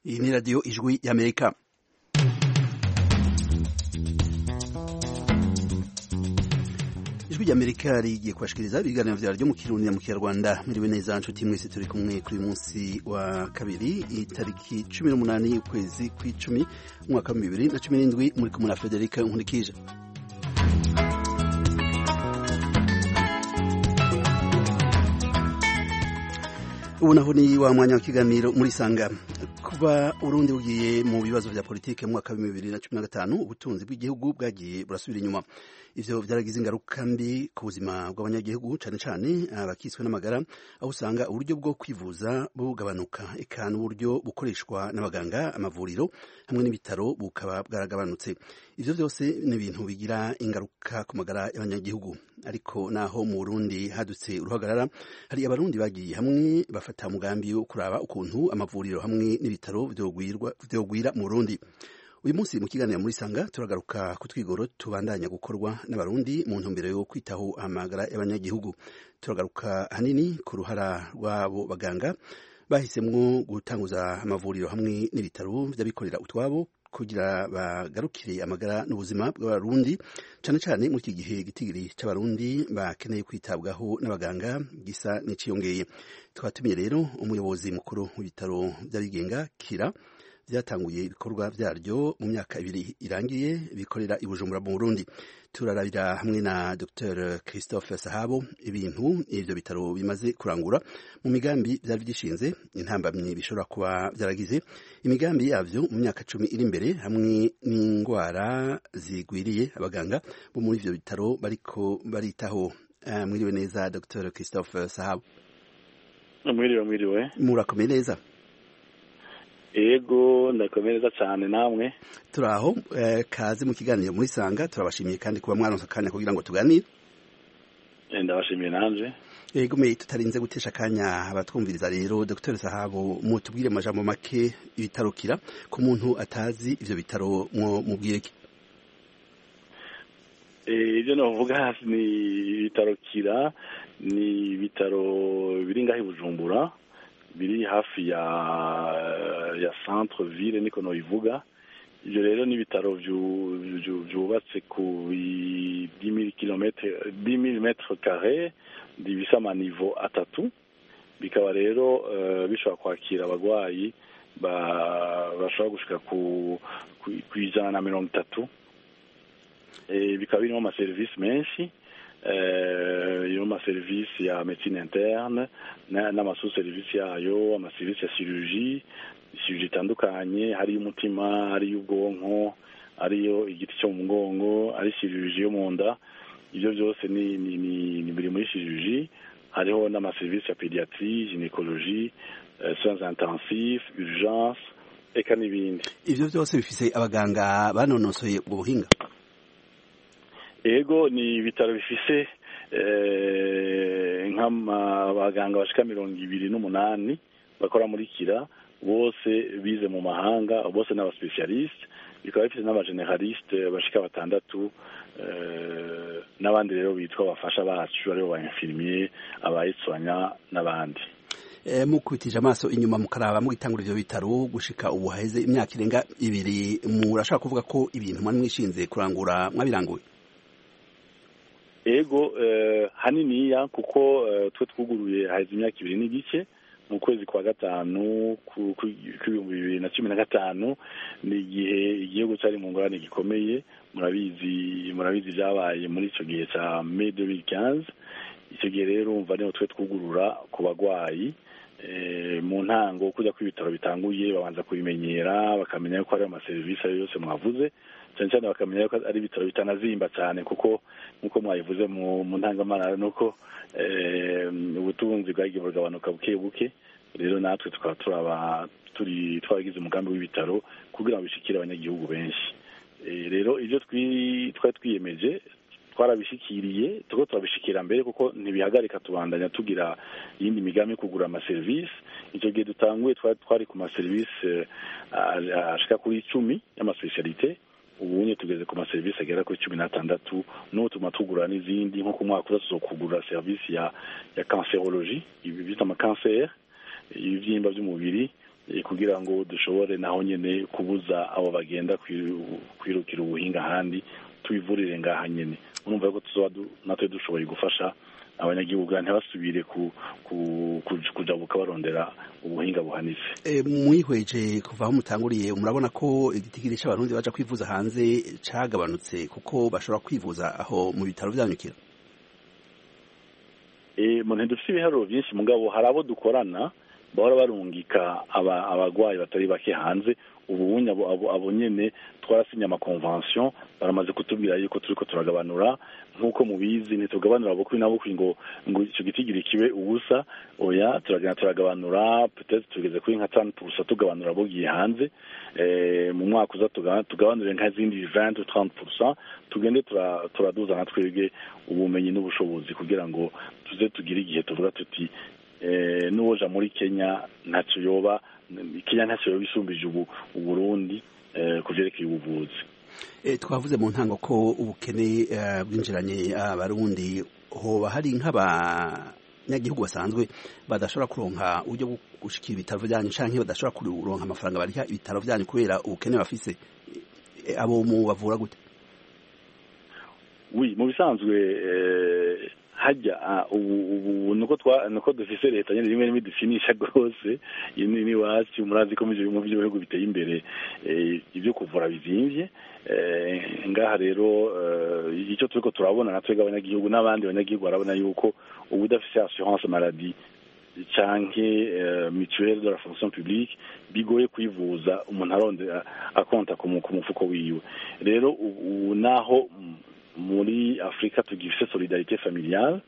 Iyi ni radiyo ijwi y'Amerika. Ijwi ry'Amerika rigiye kubashikiriza ibiganiro vyaryo mu Kirundi na mu Kinyarwanda. Miriwe neza nshuti mwese, turi kumwe kuri munsi wa kabiri itariki 18 ukwezi kw'icumi umwaka wa 2017 muri kumwe na Frederic Nkurikije. Ubu naho ni wa mwanya w'ikiganiro muri sanga. Kuba Urundi bugiye mu bibazo vya politike mu mwaka wa 2015 ubutunzi bw'igihugu bwagiye burasubira inyuma. Ivyo vyaragize ingaruka mbi ku buzima bw'abanyagihugu, cane cane abakiswe n'amagara, aho usanga uburyo bwo kwivuza bugabanuka, eka n'uburyo bukoreshwa n'abaganga, amavuriro hamwe n'ibitaro bukaba bwaragabanutse. Ivyo vyose ni ibintu bigira ingaruka ku magara y'abanyagihugu. Ariko naho mu Burundi hadutse uruhagarara, hari abarundi bagiye hamwe bafata umugambi wo kuraba ukuntu amavuriro hamwe n'ibitaro vyogwira mu Burundi. Uyu munsi mu kiganiro muri sanga turagaruka ku twigoro tubandanya gukorwa n'abarundi mu ntumbero yo kwitaho amagara y'abanyagihugu. Turagaruka hanini ku ruhara rw'abo baganga bahisemwo gutanguza amavuriro hamwe n'ibitaro vy'abikorera utwabo kugira bagarukire amagara n'ubuzima bw'abarundi, cane cane mu iki gihe gitigiri c'abarundi bakeneye kwitabwaho n'abaganga gisa n'iciyongeye. Twatumiye rero umuyobozi mukuru w'ibitaro vy'abigenga Kira vyatanguye ibikorwa vyaryo mu myaka ibiri irangiye bikorera i Bujumbura mu Burundi. Turarabira hamwe na Dr Christophe Sahabo ibintu ivyo bitaro bimaze kurangura mu migambi vyari vyishinze, intambamyi bishobora kuba vyaragize, imigambi yavyo mu myaka 10 iri imbere, hamwe n'ingwara zigwiriye abaganga bo muri ivyo bitaro bariko baritaho. Mwiriwe neza Dr Christophe Sahabo. Mwiriwe. Murakomeye neza? Ego ndakomereza cyane namwe. Turaho kaze mu kiganiro muri sanga, turabashimiye kandi kuba mwaronse akanya kugira ngo tuganire. Ndabashimiye nanje. Ego me tutarinze gutesha akanya abatwumviriza rero, Dr Sahabo mutubwire amajambo make ibitaro Kira ku muntu atazi ivyo bitaro mubwire ki? Ivyo novuga ni ibitaro Kira, ni ibitaro biri ngaho i Bujumbura, biri hafi ya centre ville niko no ivuga. Ivyo rero ni ibitaro vyubatse ku 10,000 mètres carrés divisa amanivo atatu, bikaba rero bishobora kwakira abagwayi bashobora gushika ku 130. Bikaba birimo amaserivisi menshi, amaserivisi ya médecine interne n'amasu-servisi yayo, amaserivisi ya chirurgie itandukanye, hari umutima, hari ubwonko, ariyo igiti cyo mu mugongo, ari chirurgie yo mu nda. Ivyo byose ni biri muri chirurgie. Hariho n'amaserivisi ya pédiatrie, gynécologie, soins intensifs, urgence eka n'ibindi. Ivyo byose bifise abaganga banonosoye ubuhinga? Ego ni ibitaro bifise nk'abaganga bashika 28 bakora muri Kira, bose bize mu mahanga, bose n'abaspecialiste. Bikaba bifise n'abageneraliste bashika 6, n'abandi rero bitwa bafasha bacu, aribo ba infirmier, abayitswanya n'abandi. Mukutije amaso inyuma mukaraba mugitangura ivyo bitaro gushika ubu haheze imyaka irenga 2, murashaka kuvuga ko ibintu mwishinze kurangura mwabiranguye? Ego haniniya kuko twe twuguruye haheze imyaka 2 n'igice mu kwezi kwa gatanu ku 2015. ni igihe igihugu cyari mu ngorane gikomeye, murabizi byabaye muri ico gihe ca mai 2015. Ico gihe rero umva niho twe twugurura ku bagwayi. Mu ntango kujya kw'ibitaro bitanguye babanza kubimenyera, bakamenya ko ari amaserivisi yose mwavuze, cyane bakamenya ko ari ibitaro bitanazimba cyane, kuko nkuko mwayivuze mu ntangamara nuko ubutunzi bwagiye bugabanuka buke buke. Rero natwe tukaba twagize umugambi w'ibitaro kugira ngo bishikire abanyagihugu benshi. Rero ivyo twari twiyemeje twarabishikiriye, turabishikira mbere kuko ntibihagarika, tubandanya tugira yindi migambi kugura amaserivisi. Icyo gihe dutanguye twari ku maserivisi ashika kuri 10 y'amaspecialité. Ubunye tugeze ku maserivisi agera kuri 16, no tuma tugura n'izindi nko ku mwaka uzokugura service ya cancérologie, ibi bita ama cancer, ibivyimba by'umubiri, kugira ngo dushobore naho nyene kubuza abo bagenda kwirukira ubuhinga ahandi tubivurire ngaha nyene. Urumva ko tuzoba natwe dushoboye gufasha abanyagihugu ntibasubire kujabuka barondera ubuhinga buhanitse. Mwihweje kuva aho mutanguriye murabona ko igitigiri c'abarundi baja kwivuza hanze cagabanutse kuko bashobora kwivuza aho mu bitaro vyanyukira? Muntu dufite ibiharuro byinshi mugabo hari abo dukorana bahora barungika abagwayi batari bake hanze. Ubunya abo nyene twarasinye amakonvention baramaze kutubwira yuko turiko turagabanura nk'uko mubizi ntitugabanura bukwi na bukwi ngo ico gitigiri kibe ubusa. Oya, turagabanura peut-être tugeze kuri nka 30% tugabanura bogiye hanze. Mu mwaka uza tugabanure nka zindi 20-30%, tugende turaduza natwebwe ubumenyi n'ubushobozi kugira ngo tuze tugire igihe tuvuga tuti n'uwoja muri Kenya ntacyo yoba bisumbije Uburundi kuvyerekeye ubuvuzi. Twavuze mu ntango ko ubukene bwinjiranye abarundi, hoba hari nk'abanyagihugu basanzwe badashobora kuronka uburyo bwo gushikira ibitaro vyanyu canke badashobora kuronka amafaranga bariha ibitaro vyanyu kubera ubukene bafise, abo mu bavura gute? Oui, mu bisanzwe hajya ubu nuko dufise leta nyene rimwe rimwe dufinisha gose ni wacu murazi ko mu bihugu biteye imbere ibyo kuvura bizimvye. Ngaha rero icyo turiko turabona natwe abanyagihugu n'abandi banyagihugu barabona yuko ubu udafise assurance maladie canke mutuelle de la fonction publique bigoye kwivuza umuntu aronde akonta ku mufuko wiwe. Rero ubu naho muri Afrika tugifise solidarité familiale,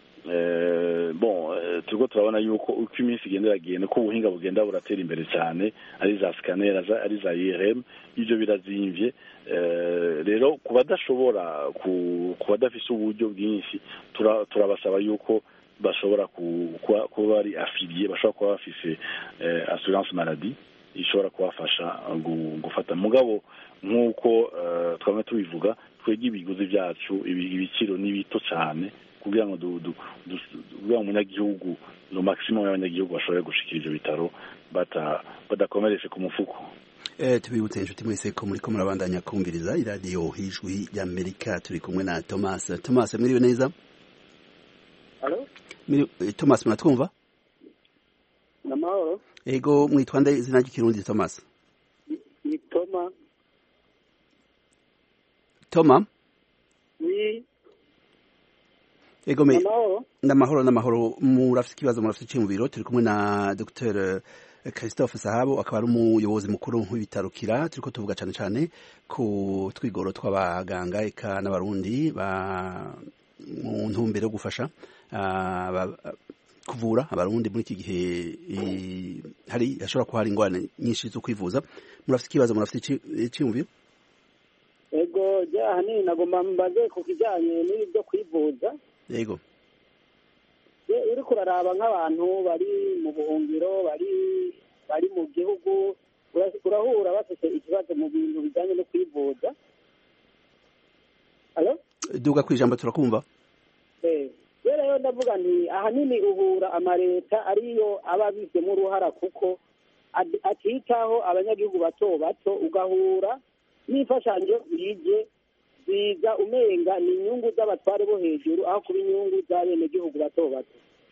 turiko turabona yuko uko iminsi igenda iragenda ko ubuhinga bugenda buratera imbere cyane, ari za scanner ari za IRM, ivyo birazimvye. Rero kubadashobora kubadafise uburyo bwinshi turabasaba yuko bashobora kuba bari affilié, bashobora kuba bafise assurance maladie ishobora kubafasha gufata. Mugabo nk'uko twamwe tubivuga, twege ibiguzi byacu ibiciro ni bito cyane kugira ngo umunyagihugu no maximum y'abanyagihugu bashobore gushikira ivyo bitaro badakomereshe ku mufuko. Tubibutse inshuti mwese ko muriko murabandanya kumviriza iradiyo Ijwi ry'Amerika. Turi kumwe na Thomas. Mwiriwe neza? Allo? Thomas, muratwumva? Namahoro. Ego, mwitwa nde izina ry'ikirundi Thomas? Ni Thomas. Thomas? Oui. Ego me. Namahoro. Murafite ikibazo, murafite iciyumviro. Turi kumwe na Dr. Christophe Sahabo, akaba ari umuyobozi mukuru w'ibitaro Kira. Turiko tuvuga cyane ku twigoro tw'abaganga eka n'abarundi mu ntumbero yo gufasha kuvura abarundi muri iki gihe hashobora kuba hari ingorane nyinshi zo kwivuza. Murafite ikibazo, murafite iciyumviro? Ego, hanini nagomba mbaze ku kijanye n'ibyo kwivuza. Yego. Uri kuraraba nk'abantu bari mu buhungiro, bari mu gihugu, urahura bafite ikibazo mu bintu bijyanye no kwivuza. Allo? Duga kwijambo turakumva. Rero ndavuga nti ahanini uhura amareta ariyo ababizemo uruhara kuko atitaho abanyagihugu bato bato, ugahura n'imfashanyo ziza umenga ni inyungu z'abatware bo hejuru aho kuba inyungu z'abenegihugu bato bato.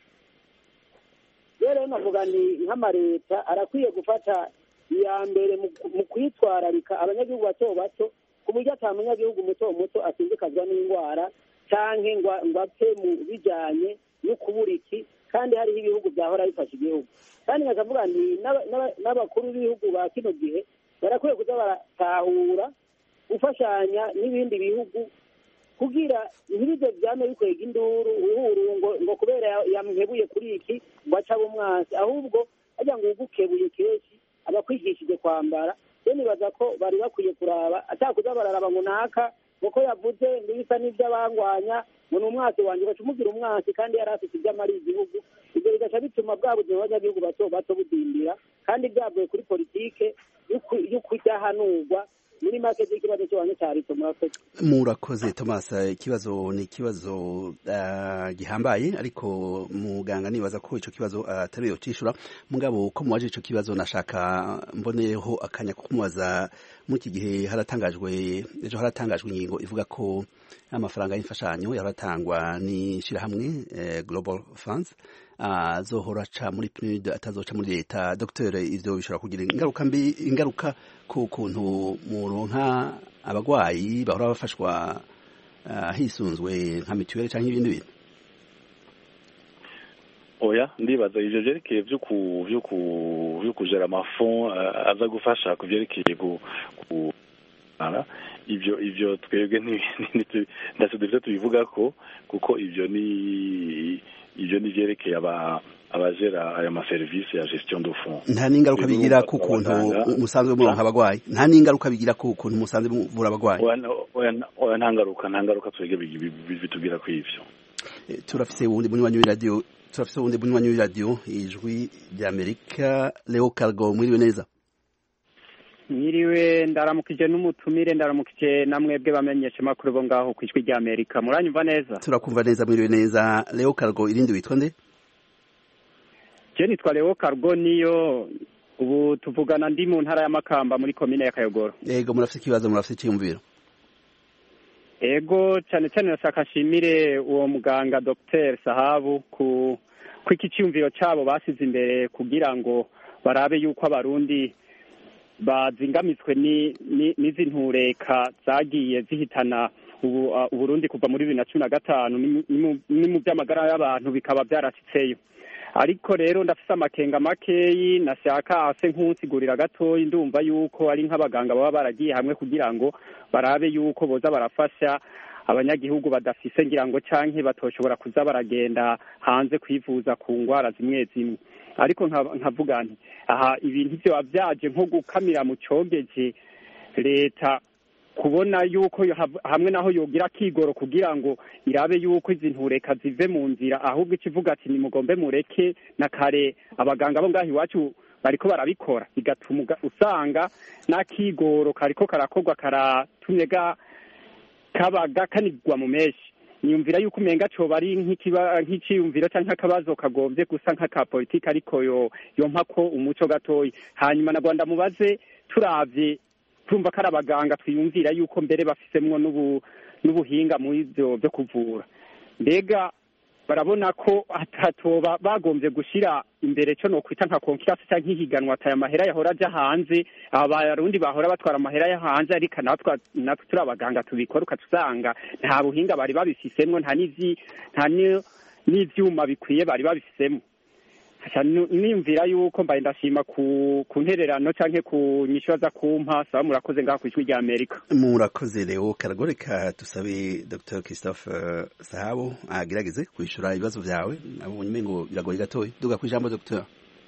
Rero navuga ni nk'amareta arakwiye gufata iya mbere mu kwitwararika abanyagihugu bato bato ku buryo ata munyagihugu muto asindikazwa n'indwara canke ngo apfe mu bijanye no kubura iki, kandi hariho ibihugu byahora bifasha igihugu. Kandi nkavuga nti n'abakuru b'ibihugu ba kino gihe barakwiye kuza baratahura gufashanya n'ibindi bihugu kugira ntibize byame bikwega induru uhuru ngo kubera yamhebuye kuri iki ngo aca umwansi, ahubwo ajya ngo ugukebuye kenshi abakwigishije kwambara. Rero nibaza ko bari bakwiye kuraba atakuza bararaba ngo naka kuko yavuze ndibisa n'iby'abangwanya ngo ni umwasi wanjye bacumugira umwasi kandi yari afite iby'amari igihugu. Ibyo bigaca bituma bwa buzima bw'abanyagihugu bato bato budindira kandi byavuye kuri politike yo kudahanurwa muri make z'ikibazo cy'abantu cyarito murakoze Thomas. Ikibazo ni ikibazo gihambaye, ariko muganga nibaza ko ico kibazo atari yo cishura. Mugabo ko muwaje ico kibazo nashaka mboneyeho akanya ko kumubaza, muri iki gihe ejo haratangajwe ingingo ivuga ko amafaranga y'imfashanyo yaratangwa n'ishirahamwe Global Funds azohora aca muri PNUD atazoca muri leta. Dr. ivyo bishobora kugira ingaruka ku kuntu muronka abagwayi bahora bafashwa hisunzwe nka mituweli canke ibindi bintu? Oya, ndibaza ivyo vyerekeye vyo kujera amafond aza gufasha kuvyerekeye ivyo twebwe ndetse tubivuga ko kuko ivyo ni vyerekeye abajera aya maserivisi ya gestion de fonds. Nta n'ingaruka bigira ku kuntu musanzwe muronka abagwayi? Nta n'ingaruka bigira ku kuntu musanzwe muvura abagwayi? Oya, nta ngaruka twebwe bitubwira ku ivyo. Turafise uwundi munywanyi w'iradiyo ijwi ry'Amerika, Leo Cargo. Mwiriwe neza? Mwiriwe, ndaramukije n'umutumire, ndaramukije namwebwe bamenyesha makuru bo ngaho ku ijwi ry'Amerika. Muranyumva neza? Turakumva neza. Mwiriwe neza. Leo Cargo, irindi witwa nde? Je nitwa Leo Cargo, niyo ubu tuvugana ndi mu ntara ya Makamba muri komine ya Kayogoro. Yego, murafise ikibazo, murafise icyumviro? Ego, cyane nashaka nshimire uwo muganga Dr. Sahabu ku iki cyumviro cyabo basize imbere kugira ngo barabe yuko abarundi bazingamitswe n'izi ntureka zagiye zihitana Uburundi kuva muri 2015 ni mu by'amagara y'abantu bikaba byarasitseyo. Ariko rero ndafise amakenga makeyi, nashaka ase nkunsigurira gatoyi. Ndumva yuko ari nk'abaganga baba baragiye hamwe kugira ngo barabe yuko boza barafasha abanyagihugu badafise ngira ngo canke batoshobora kuza baragenda hanze kwivuza ku ngwara zimwe zimwe. Ariko nkavuga nti aha ibintu byo bavyaje nko gukamira mu cogeje leta kubona yuko hamwe naho yogira kigoro kugira ngo irabe yuko izi ntureka zive mu nzira, ahubwo ikivuga ati ni mugombe mureke na kare abaganga bo ngaho iwacu bariko barabikora, bigatuma usanga n'akigoro kariko karakorwa karatumye kabaga kanigwa mu meshi. Niyumvira yuko umenga coba ari nk'iciyumviro canke akabazo kagombye gusa nk'aka politiki, ariko yompa ko umuco gatoyi. Hanyuma na Rwanda mubaze turavye tumva ko ari abaganga twiyumvira yuko mbere bafisemwo n'ubuhinga muri ivyo byo kuvura. Mbega barabona ko hatoba bagombye gushira imbere cyo no kwita nka konkurence cyangwa ihiganwa ataya amahera yahora aja hanze, abarundi bahora batwara amahera ya hanze, ariko natwe turi abaganga tubikora ukatusanga nta buhinga bari babifisemwo, nta n'ivyuma bikwiye bari babifisemwo. Nimvira yuko mbaye ndashima ku ntererano canke ku nyisho za kumpa. Sawa, murakoze ngaho ku ijwi rya Amerika. Murakoze Leo Cargo. Reka tusabe Dr. Christophe Sahabo agerageze kwishura ibibazo vyawe. Nabonye umengo biragoye gatoyi. Duga kwijambo Dr.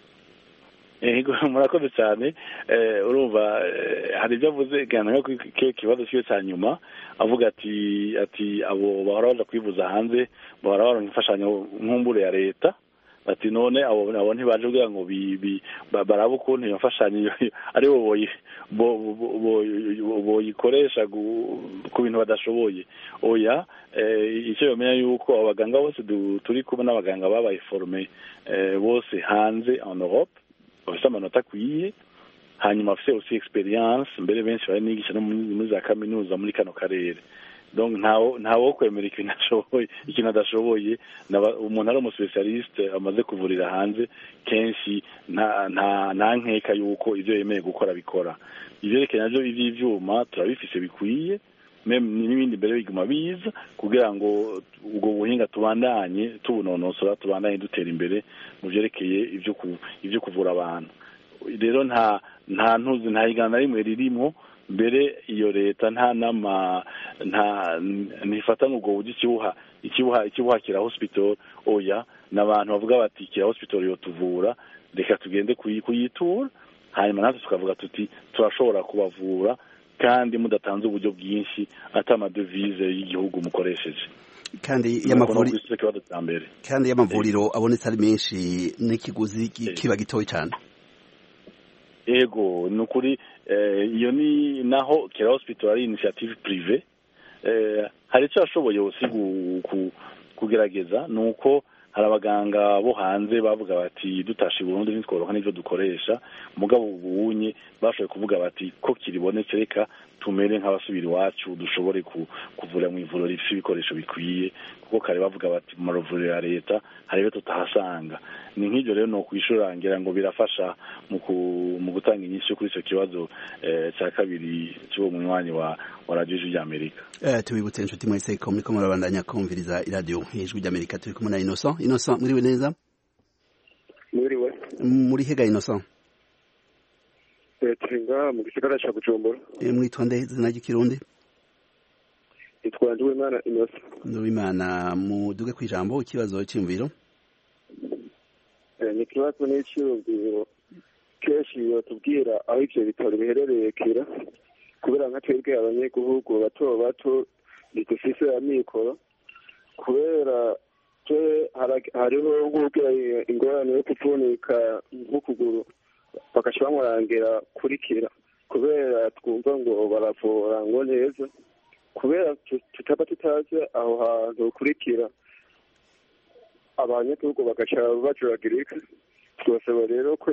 Ego, murakoze cyane. Urumva hari ibyo avuze gana ko kibazo cyo cyanyuma avuga ati abo bahora baza kwivuza hanze bahora baronka imfashanyo nkumbure ya leta. Ati none abo ntibaje kugira ngo baraba ukuntu iyo mfashanyo ari boyikoresha ku bintu badashoboye. Oya, icyo yomenya yuko abaganga bose turi kumwe n'abaganga babaye forme bose hanze en Europe, bafite amanota akwiye, hanyuma bafite aussi experience, mbere benshi bari nigisha no muri za kaminuza muri kano karere. Donc ntawo kwemera ikintu adashoboye. Umuntu ari umuspecialiste amaze kuvurira hanze kenshi nta nkeka yuko ivyo yemeye gukora bikora. Ivyerekeye navyo ivyuma turabifise bikwiye, n'ibindi mbere biguma biza kugira ngo ubwo buhinga tubandanye tubunonosora, tubandanye dutera imbere mu vyerekeye ivyo kuvura abantu. Rero nta higana na rimwe ririmo mbere iyo leta ntifata n'ubwo buryo ikibuha kira hospital. Oya, n'abantu bavuga bati kira hospital yo tuvura, reka tugende kuyitura, hanyuma natwe tukavuga tuti turashobora kubavura kandi mudatanze uburyo bwinshi atamadevize y'igihugu mukoresheje. Kandi y'amavuriro abonetse ari menshi n'ikiguzi kiba gitoyi cyane. Ego, nukuri iyo ni naho Kira Hospital ari initiative privé hari icyo ashoboye kugerageza nuko hari abaganga bo hanze bavuga bati dutashe Burundi ntitworoha n'ivyo dukoresha mugabo ubunye bashoboye kuvuga bati ko kiribonetse reka tumere nk'abasubira iwacu dushobore kuvura mu ivuriro rifite ibikoresho bikwiye kuko kare bavuga bati mu mavuriro ya leta hari ibyo tutahasanga ni nk'ibyo rero no kwishurangira ngo birafasha mu gutanga inyishu kuri icyo kibazo cya kabiri cy'uwo munywanyi wa radio Ijwi ry'Amerika. Tubibutse inshuti mwese ko muriko murabandanya kumviriza radio Ijwi ry'Amerika turi kumwe na Innocent muriwe neza? Muriwe. Muri hega Innocent? Tringa mu gisagara ca Bujumbura. Mwitwa nde izina ry'ikirundi? Itwa Nduwimana Innocent. Nduwimana muduge kwijambo ikibazo cy'imviro. Ni kibazo n'iciyumviro kenshi yotubwira aho ivyo bitaro biherereye Kira kubera nka twebwe abanyagihugu bato ntidufise amikoro kubera hariho nk'ubwira ingorane yo kuvunika nk'ukuguru bagaca bamurangira kuri Kira kubera twumva ngo baravura ngo neza kubera tutaba tutazi aho hantu kuri Kira abanyagihugu bagaca bajuragirika twasaba rero ko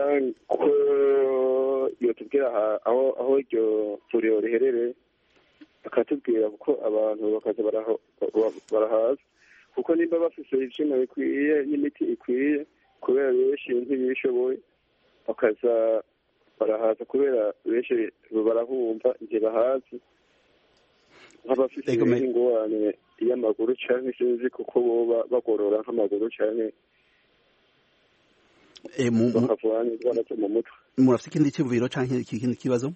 yotubwira aho iryo vuriro riherereye bakatubwira kuko abantu bakaza barahaza kuko nimba bafise ivyuma bikwiye n'imiti ikwiye kubera benshi ntibishoboye bakaza barahaza kubera benshi barahumva igihe bahazi nk'abafise ingorane y'amaguru canke sinzi kuko boba bagorora nk'amaguru canke bakavura n'indwara zo mu mutwe. Murafise ikindi cyumviro canke ikindi kibazo?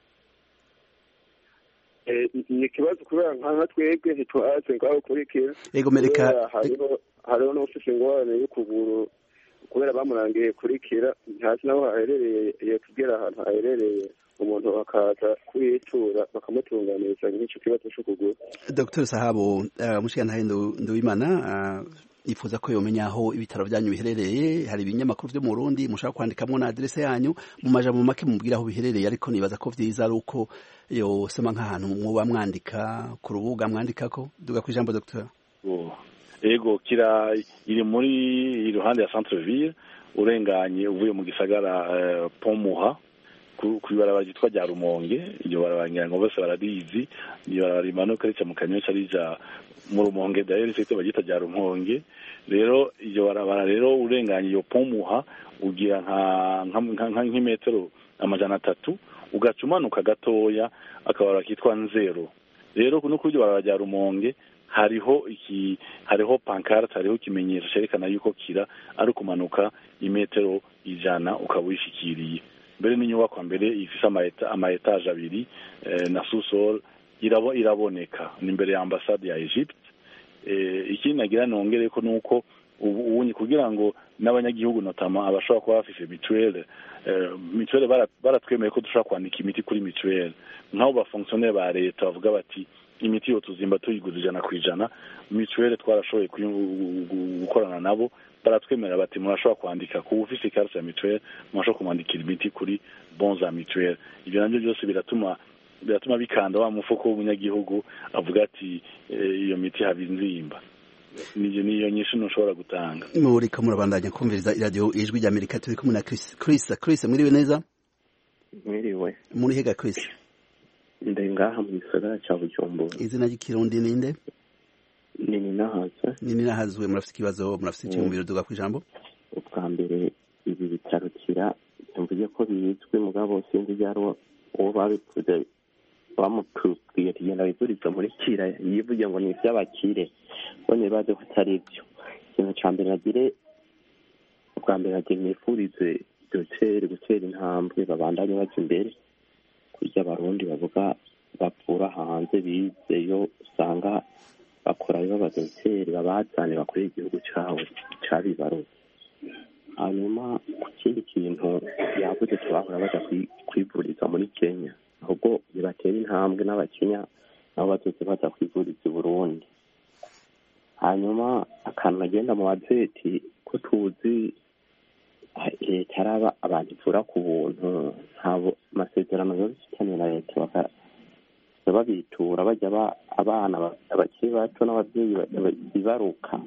Ni ikibazo kubera nka twebwe ntituhaze ngaho kuri Kira. Ego mereka hariho n'ufise ingorane y'ukuguru kubera bamurangiye kuri Kira ntazi naho haherereye yatubwira ahantu haherereye umuntu bakaza kuyitura bakamutunganiriza nk'icyo kibazo cy'ukuguru. Dr. Sahabo mushikana Nduwimana yifuza ko yomenya aho ibitaro byanyu biherereye hari ibinyamakuru byo mu Burundi mushaka kwandikamwo na adresse yanyu mu majambo make mubwira aho biherereye ariko nibaza ko vyiza ari uko yosoma nk'ahantu muba mwandika ku rubuga mwandikako duga ku ijambo Dr. Ego Kira iri muri iruhande ya centre ville urenganye uvuye mu gisagara Pomuha kuibarabara ryitwa rya Rumonge iyo barabangira ngo bose baradizi iyo bararimanuka rica mu Kanyosha rija mu Rumonge d'ailleurs c'est bagita rya Rumonge rero iyo barabara rero urenganye iyo Pomuha ugira nk'imetero 300 ugacumanuka gatoya akabara kitwa Nzero rero no kuri barabara rya Rumonge hariho pancarte hariho kimenyetso cerekana yuko Kira ari kumanuka imetero 100 ukabishikiriye mbere n'inyubako mbere ifise ama etage abiri na sous-sol iraboneka ni imbere ya ambassade ya Egypte ikindi nagira nongere ko nuko ubunye kugira ngo n'abanyagihugu notama abashobora kuba bafise mutuelle baratwemeye ko dushobora kwandika imiti kuri mutuelle nk'aho bafonctionnaire ba leta bavuga bati imiti yo tuzimba tuyiguza 100%, mutuelle twarashoboye gukorana nabo baratwemera bati murashobora kwandika ku office carte ya mutuelle murashobora kumwandikira imiti kuri bon za mutuelle ibyo nabyo byose biratuma bikanda wa mufuko w'umunyagihugu avuga ati iyo miti habinzimba niyo nyinshi ntushobora gutanga. Muri ko murabandanya kumviriza radio Ijwi ry'Amerika turi kumwe na Chris mwiriwe neza? Mwiriwe. Muri hega Chris? Ndengaha mu gisagara ca Bujumbura. Izina ry'ikirundi ninde? Nini nahazwe murafite ikibazo murafite icyumviro duga ku ijambo? Ubwa mbere ibi bitaro Kira mvuze ko bizwi mugabo sinzi byaro uwo babikuze bamutubwiye kigenda bivuriza muri Kira yivuye ngo ni iby'abakire bone baje kutari byo. Ikintu ca mbere nagire ubwa mbere nagire nifurize gutera intambwe babandanye baje imbere kurya abarundi bavuga bapfura hanze bizeyo usanga bakorayo b'abadoteri babazane bakorera igihugu cawe cabibaruye. Hanyuma ku kindi kintu yavuze turahora baja kwivuriza muri Kenya ahubwo bibatera intambwe n'abakenya nabo bazoze baza kwivuriza i Burundi. Hanyuma akantu nagenda mu bazeti ko tuzi leta araba abantu ivura ku buntu ntabo amasezerano yo bifitanye na leta babitura bajya abana abakiri bato n'ababyeyi bibaruka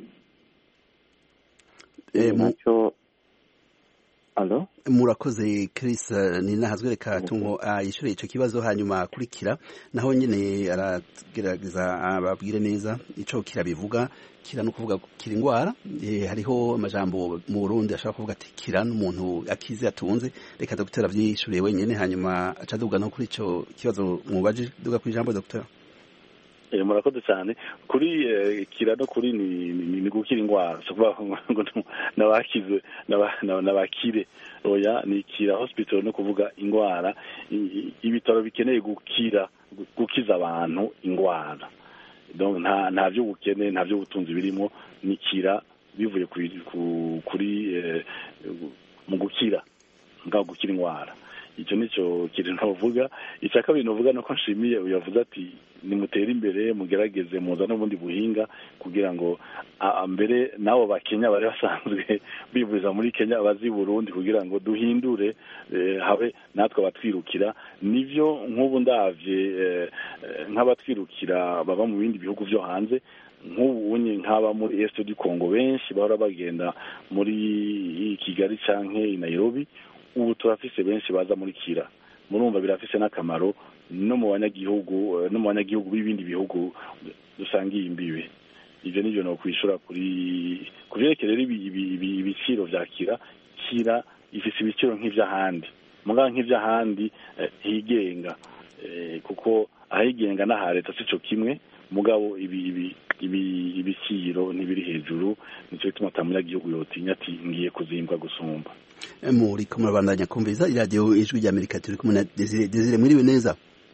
nacyo. Alo, murakoze Chris Ninahazwe, reka tungo yishure ico kibazo hanyuma akurikira naho nyene aragerageza ababwire neza ico kirabivuga. Kira no kuvuga kira ingwara, hariho amajambo mu Burundi ashaka kuvuga ati kira n'umuntu akize atunze. Reka Dr. avyishure wenyene hanyuma acaduga no kuri ico kibazo mubaje. Duga kuri jambo Dr. Murakoze cyane kuri kira no kuri ni gukira ingwara, so kuvuga ngo nabakize nabakire. Oya, ni kira hospital no kuvuga ingwara, ibitaro bikeneye gukiza abantu ingwara. Donc nta byo bukene, nta byo butunzi birimo, ni kira bivuye kuri mu gukira ingwara. Icyo nicyo kiri ntavuga. Icya kabiri novuga nuko nshimiye uyavuze ati nimutere imbere mugerageze muza n'ubundi buhinga kugira ngo mbere nabo bakenya bari basanzwe bivuza muri Kenya abazi Burundi kugira ngo duhindure habe natwe abatwirukira. Nivyo nk'ubu ndavye nk'abatwirukira baba mu bindi bihugu byo hanze, nk'ubu nk'aba muri Est du Congo benshi bahora bagenda muri Kigali canke Nairobi, ubu turafise benshi baza muri kira. Murumva birafise n'akamaro no mu banyagihugu b'ibindi bihugu dusangiye imbibe. Ivyo nivyo no kwishura kuvyerekera ibiciro vya kira ifise ibiciro nk'ivy'ahandi, muganga nk'ivy'ahandi higenga, kuko ahigenga n'aha leta sico kimwe, mugabo ibiciro ntibiri hejuru. Nico bituma atamunyagihugu yotinya ati ngiye kuzimbwa gusumba. Muri kumwe bandanya kumviza iradiyo Ijwi rya Amerika, turi kumwe na Desire. Mwiriwe neza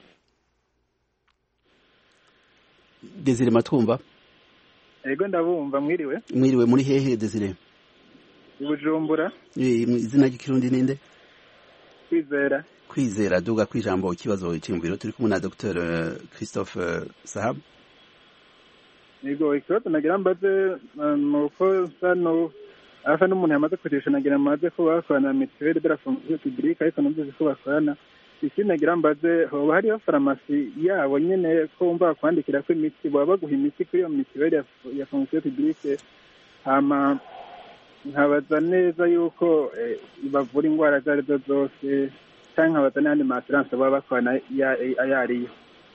Desire, matwumva? Ego ndabumva. Mwiriwe. Mwiriwe, muri hehe Desire? Bujumbura. Izina ry'ikirundi ninde? Kwizera. Kwizera, duga kwijambo ikibazo cy'imviro. Turi kumwe na Dr. Christophe Sahab. Ego ikibazo nagira mbaze nuko asa n'umuntu yamaze kurisha, nagira amaze ko bakorana mituweli de la fonction publique, ariko numvise ko bakorana. Ikindi nagira mbaze, hoba hariho farumasi yabo nyene ko wumva bakwandikira ko imiti, baba baguha imiti kuri iyo mituweli ya fonction publique. Hama nkabaza neza yuko bavura ingwara izo arizo zose, canke nkabaza n'ayandi ma assurance baba bakorana ayariyo.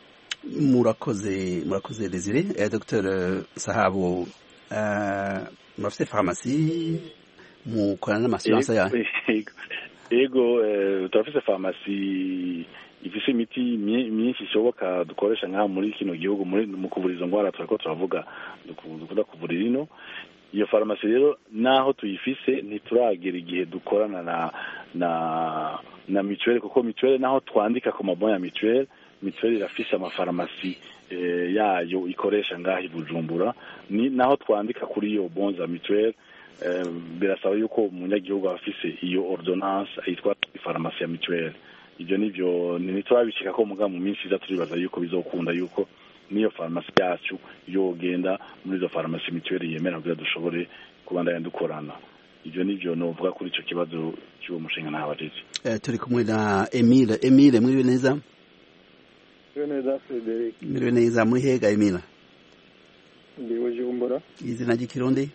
Murakoze Desire. Dr. Sahabu, murafite farumasi mukorana n'amasurance yayo? Ego turafise farumasi ifise imiti myinshi ishoboka dukoresha nk'aha muri kino gihugu mu kuvura izo ngwara turako turavuga dukunda kuvurira ino. Iyo farumasi rero naho tuyifise ntituragera igihe dukorana na mituweli, kuko mituweli naho twandika ku mabon ya mituweli irafise amafarumasi yayo ikoresha ngaho i Bujumbura, naho twandika kuri iyo bon za mituweli birasaba yuko umunyagihugu afise iyo ordonnance ayitwa farumasi ya mituweli. Ibyo nivyo ntiturabishika ko muga mu minsi iza turibaza yuko bizokunda yuko niyo farumasi yacu yogenda muri izo farumasi mituweli yemera kugira dushobore kubandanya dukorana. Ibyo nivyo novuga kuri ico kibazo cy'uwo mushinga n'abajeje. Turi kumwe na Emile. Mwiriwe neza? Neza Frederic. Mwiriwe neza, muri hega Emile? Ndi Bujumbura. Izina ry'ikirundi?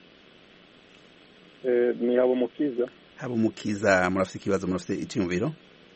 Ni Habumukiza. Habumukiza, murafite ikibazo, murafite icyumviro?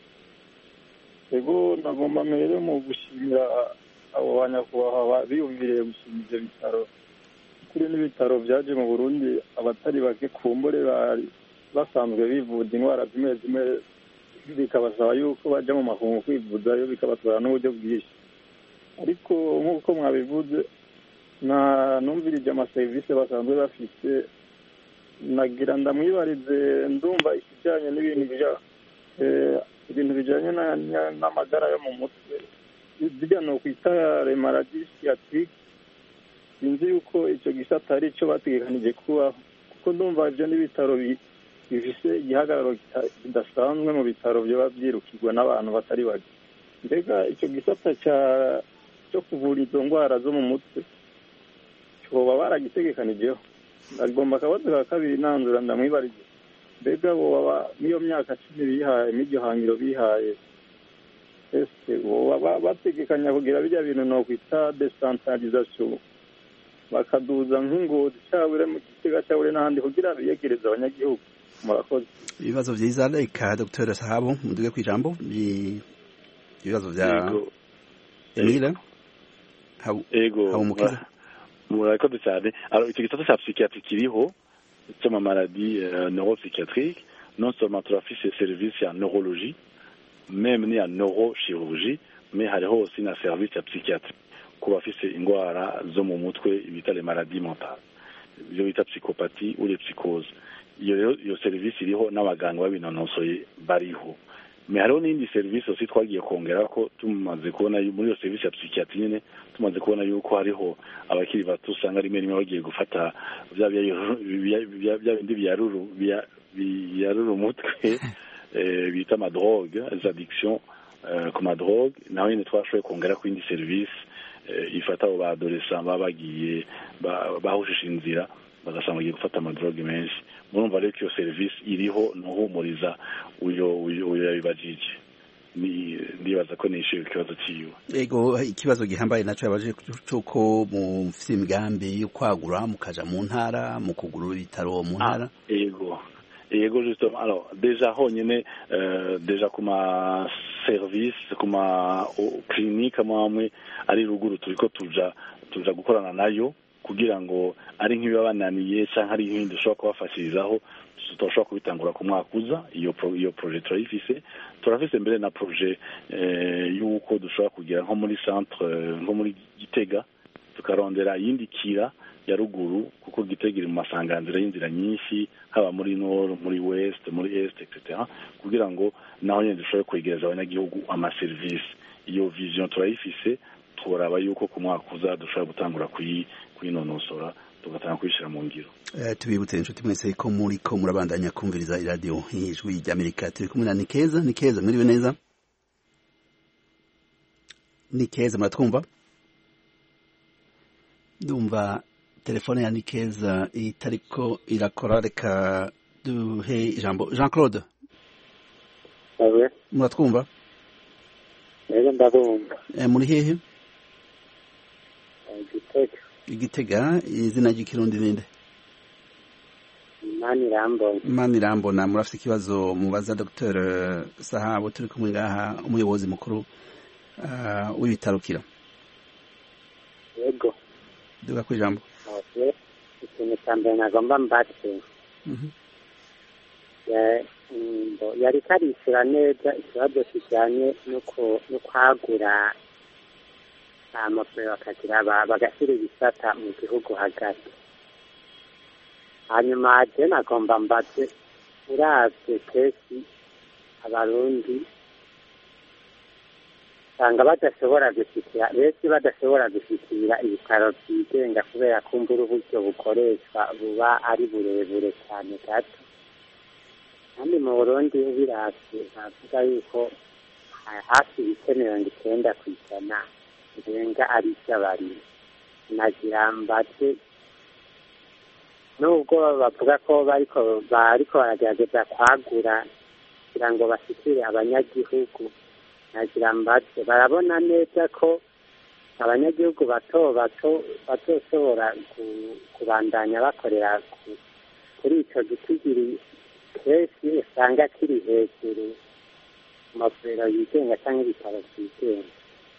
Ego nagomba mbere mu gushimira abo banyakubahwa biyumviriye gushinga ivyo bitaro. Kuri n'ibitaro vyaje mu Burundi, abatari bake kumbure bari basanzwe bivuza ingwara zimwe zimwe, bikabasaba yuko baja mu makungu kwivuzayo, bikabatwara n'uburyo bwinshi. Ariko nk'uko mwabivuze, numvirije amaserivisi basanzwe bafite, nagira ndamwibarize, ndumva ikijanye ibintu bijanye n'amagara yo mu mutwe, zirya no kwita remaradi psychiatrique, sinzi yuko ico gisata ari ico bategekanije kubaho, kuko ndumva ivyo n'ibitaro bifise igihagararo kidasanzwe mu bitaro vyoba vyirukirwa n'abantu batari bake. Mbega ico gisata cyo kuvura izo ngwara zo mu mutwe coba baragitegekanijeho? Agomba akabazo ka kabiri nandura ndamwibarize, mbega boba n'iyo myaka 10 bihaye n'iryo hangiro bihaye ese boba bategekanya kugira bijya bintu no kwita decentralisation bakaduza nk'ingozi cyabure mu Gitega cyabure n'ahandi kugira biyegereza abanyagihugu. Murakoze. Ibibazo vyiza reka Dr. Sahabo muduge kwijambo ibibazo vya Emile Habumukiza. Murakoze cyane. Alors icyo gitabo cya psychiatrie kiriho cyama maladie neuropsychiatrique non seulement turafise service ya neurologie même ni ya neurochirurgie mais hariho aussi na service ya psychiatrie ku bafise ingwara zo mu mutwe bita les maladies mentales ibyo bita psychopathie ou les psychoses. Iyo service iriho n'abaganga babinonosoye bariho, mais hariho n'indi service aussi twagiye kongera ko tumaze kubona muri iyo service ya psychiatrie nyene tumaze kubona yuko hariho abakiri bato usanga rimwe rimwe bagiye gufata bya bindi biyaruru umutwe bita ma drogue, les addictions comme la drogue. Naho nyene twashoboye kongera ku indi service ifata abo adolescents babagiye bahushisha inzira bagasanga bagiye gufata amadroge menshi. Murumva rero iyo service iriho nuhumuriza uyo yabibajije. Ndibaza ko nishyuye ikibazo cyiwe. Ego ikibazo gihambaye naco yabaje cyuko mu migambi yo kwagura mukaja mu ntara mu kugurura ibitaro mu ntara. Ego justement. Alors déjà honyine déjà kuma service kuma clinique amwe ari ruguru turiko tuja gukorana nayo kugira ngo ari nk'ibibananiye cyangwa ari nk'ibindi dushobora kubafashirizaho tutoshobora kubitangura ku mwaka uza. Iyo projet turafise mbere na projet yuko dushobora kugira nko muri centre nko muri Gitega tukarondera yindi kira ya ruguru kuko Gitega iri mu masanganzira y'inzira nyinshi haba muri nord muri west muri est etc. kugira ngo naho nyine dushobore kwegereza abanyagihugu amaservice. Iyo vision turayifise turaba yuko ku mwaka uza dushobora gutangura kuyinonosora tugatanga kuyishira mu ngiro. Tubibutse inshuti mwese ko muriko murabandanya kumviriza iradio y'ijwi ry'Amerika. Turi kumwe na Nikeza mwiriwe neza. Nikeza muratwumva? Ndumva telefone ya Nikeza itariko irakora, reka duhe ijambo Jean Claude. Muratwumva? Neza ndabumva. Muri hehe? Gitega. Izina ry'ikirundi ninde? Manirambona. Murafite ikibazo mubaza Dr. Sahabo turi kumwe ngaha umuyobozi mukuru w'ibitaro Kira. Yego. Duga ku ijambo. Ikintu cyambere nagomba mbatse. Yari karishyura neza ikibazo kijyanye no kwagura amapuro bakagira bagashyira ibisata mu gihugu hagati. Hanyuma je nagomba mbatse uravye kesi abarundi usanga badashobora gushyikira ibitaro byigenga kubera kumbura uburyo bukoreshwa buba ari burebure cyane gato. Kandi mu Burundi biravye navuga yuko hafi ibice 90% birenga ari iby'abarimo. Nagira mbatse nubwo bavuga ko bariko baragerageza kwagura kugira ngo bashyikire abanyagihugu, nagira mbatse barabona neza ko abanyagihugu bato batoshobora kubandanya bakorera kuri icyo gitigiri kenshi usanga kiri hejuru mu mavuriro yigenga cyangwa ibitaro byigenga.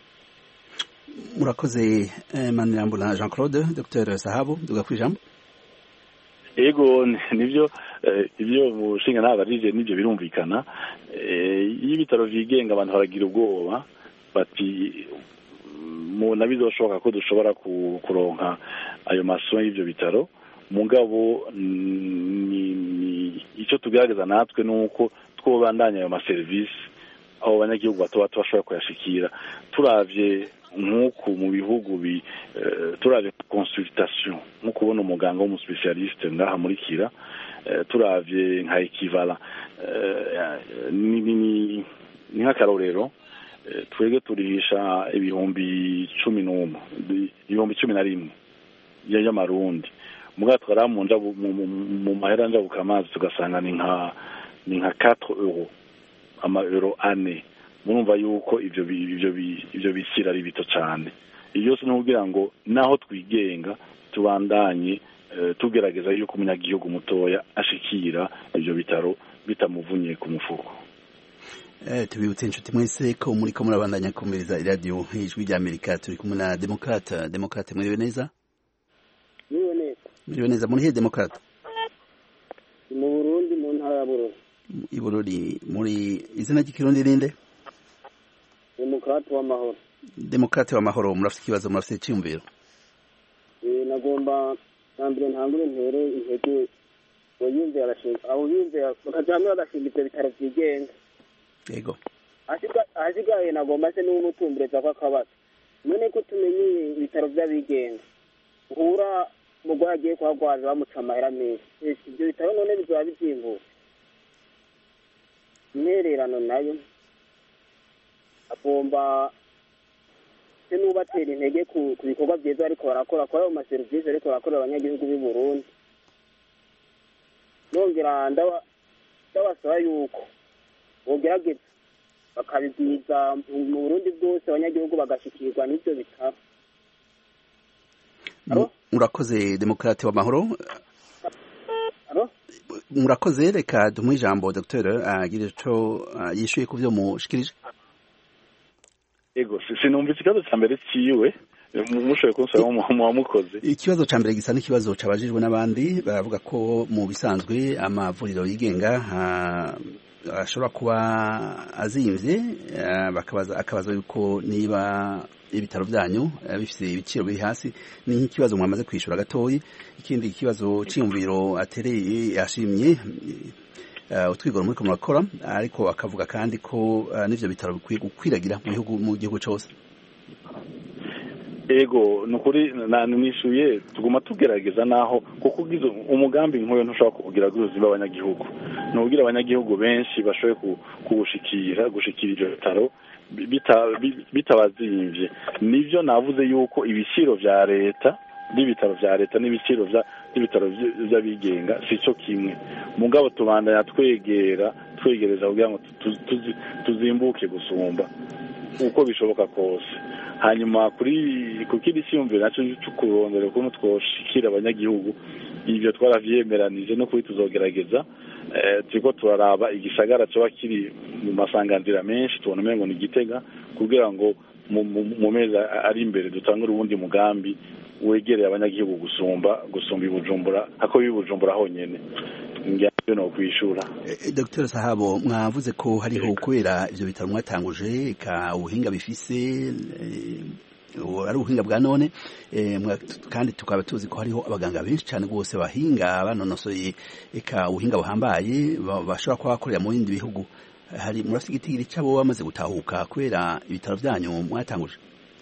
Murakoze Manirambona Jean Claude. Dr. Sahabo duga ku ijambo. Ego nivyo ibyo mushinga n'abarije nivyo birumvikana. Iyo ibitaro vyigenga abantu baragira ubwoba bati mu nabizoshoboka ko dushobora kuronka ayo masomo y'ivyo bitaro. Mugabo icyo tugaragaza natwe nuko twobandanya ayo maservice aho abanyagihugu bato bashobora kuyashikira. Turavye nk'uku mu bihugu turavye consultation nko kubona umuganga w'umuspecialiste ngaha muri Kira, turavye nka equivalent ni nk'akarorero twege turihisha ibihumbi 11 y'amarundi mugabo twara mu mahera njabuka amazi tugasanga ni nka 4 euro ama euro ane. Murumva yuko ivyo bishyira ari bito cyane. Iyo se n'ubwira ngo naho twigenga tubandanye tugerageza yuko umunyagihugu mutoya ashikira ivyo bitaro bitamuvunye ku mufuko. Tubibutse inshuti mwese ko muriko murabandanya kumviriza radio Ijwi rya Amerika. Turi kumwe na Demokrate mwiriwe neza? Mwiriwe neza. Muri he Demokrate? Mu Burundi mu ntara ya Bururi. I Bururi muri izina ry'ikirundi rinde? Demokrate w'amahoro. Murafite ikibazo, murafite icyumviro? Nagomba nambire ntangure ntere intege wayumve arashinga aho yumve bakajamwe bagashinga bitaro byigenga. Yego. Asigaye nagomba se n'umutumbereza kwa kabata. None ko tumenye ibitaro by'abigenga. Uhura mugwa agiye kwagwaza bamuca amahera menshi. Ibyo bitaro none bizaba bizimbuye. Intererano nayo agomba se n'ubatera intege ku bikorwa byiza ariko barakora kwa ayo maserivisi ariko barakora abanyagihugu b'i Burundi. Nongera ndabasaba yuko bogerageza bakabibwiza mu Burundi bwose abanyagihugu bagashikirwa n'ibyo bitaro. Murakoze Demokrate w'amahoro. Murakoze, reka dumuhe ijambo Dr. agire ico yishuye ku byo mushikirije. Ego sinumvise ikibazo cya mbere ciwe mushoboye kunsaba mu mukoze. Ikibazo cya mbere gisa n'ikibazo cabajijwe n'abandi baravuga ko mu bisanzwe amavuriro yigenga ashobora kuba azimvye, akabaza yuko niba ibitaro byanyu bifite ibiciro biri hasi. Ni nk'ikibazo mwamaze kwishura gatoyi. Ikindi kibazo cy'imviro atereye yashimye utwigoro muri ko murakora, ariko akavuga kandi ko n'ivyo bitaro bikwiye gukwiragira mu gihugu cyose. Ego nukuri nishuye tuguma tugerageza naho kuko ugize umugambi nk'uyo ntushobora kugira ubuzima abanyagihugu. Nugira abanyagihugu benshi bashoboye gushikira ivyo bitaro bitabazimvye. Nivyo navuze yuko ibiciro vya leta n'ibitaro vya leta n'ibiciro by'ibitaro by'abigenga sico kimwe. Mugabo tubandanya twegereza kugira ngo tuzimbuke gusumba uko bishoboka kose. Hanyuma kukiri cyumvira naco cy'ukurondera ukuntu twoshikira abanyagihugu, ivyo twaravyemeranije no kuri tuzogerageza. Turiko turaraba igisagara cyo kiri mu masanganzira menshi tubona umengo ni Gitega, kugira ngo mu mezi ari imbere dutangure ubundi mugambi wegereye abanyagihugu gusumba ibujumbura hako ibujumbura honyene. Ngiye no kwishura. Dr. Sahabo, mwavuze ko hariho kubera ivyo bitaro mwatanguje ka ubuhinga bifise ari ubuhinga bwa none, kandi tukaba tuzi ko hariho abaganga benshi cyane rwose bahinga banonosoye eka ubuhinga buhambaye bashobora kuba bakorera mu bindi bihugu. Hari murafite igitigiri cyabo bamaze gutahuka kubera ibitaro byanyu mwatanguje?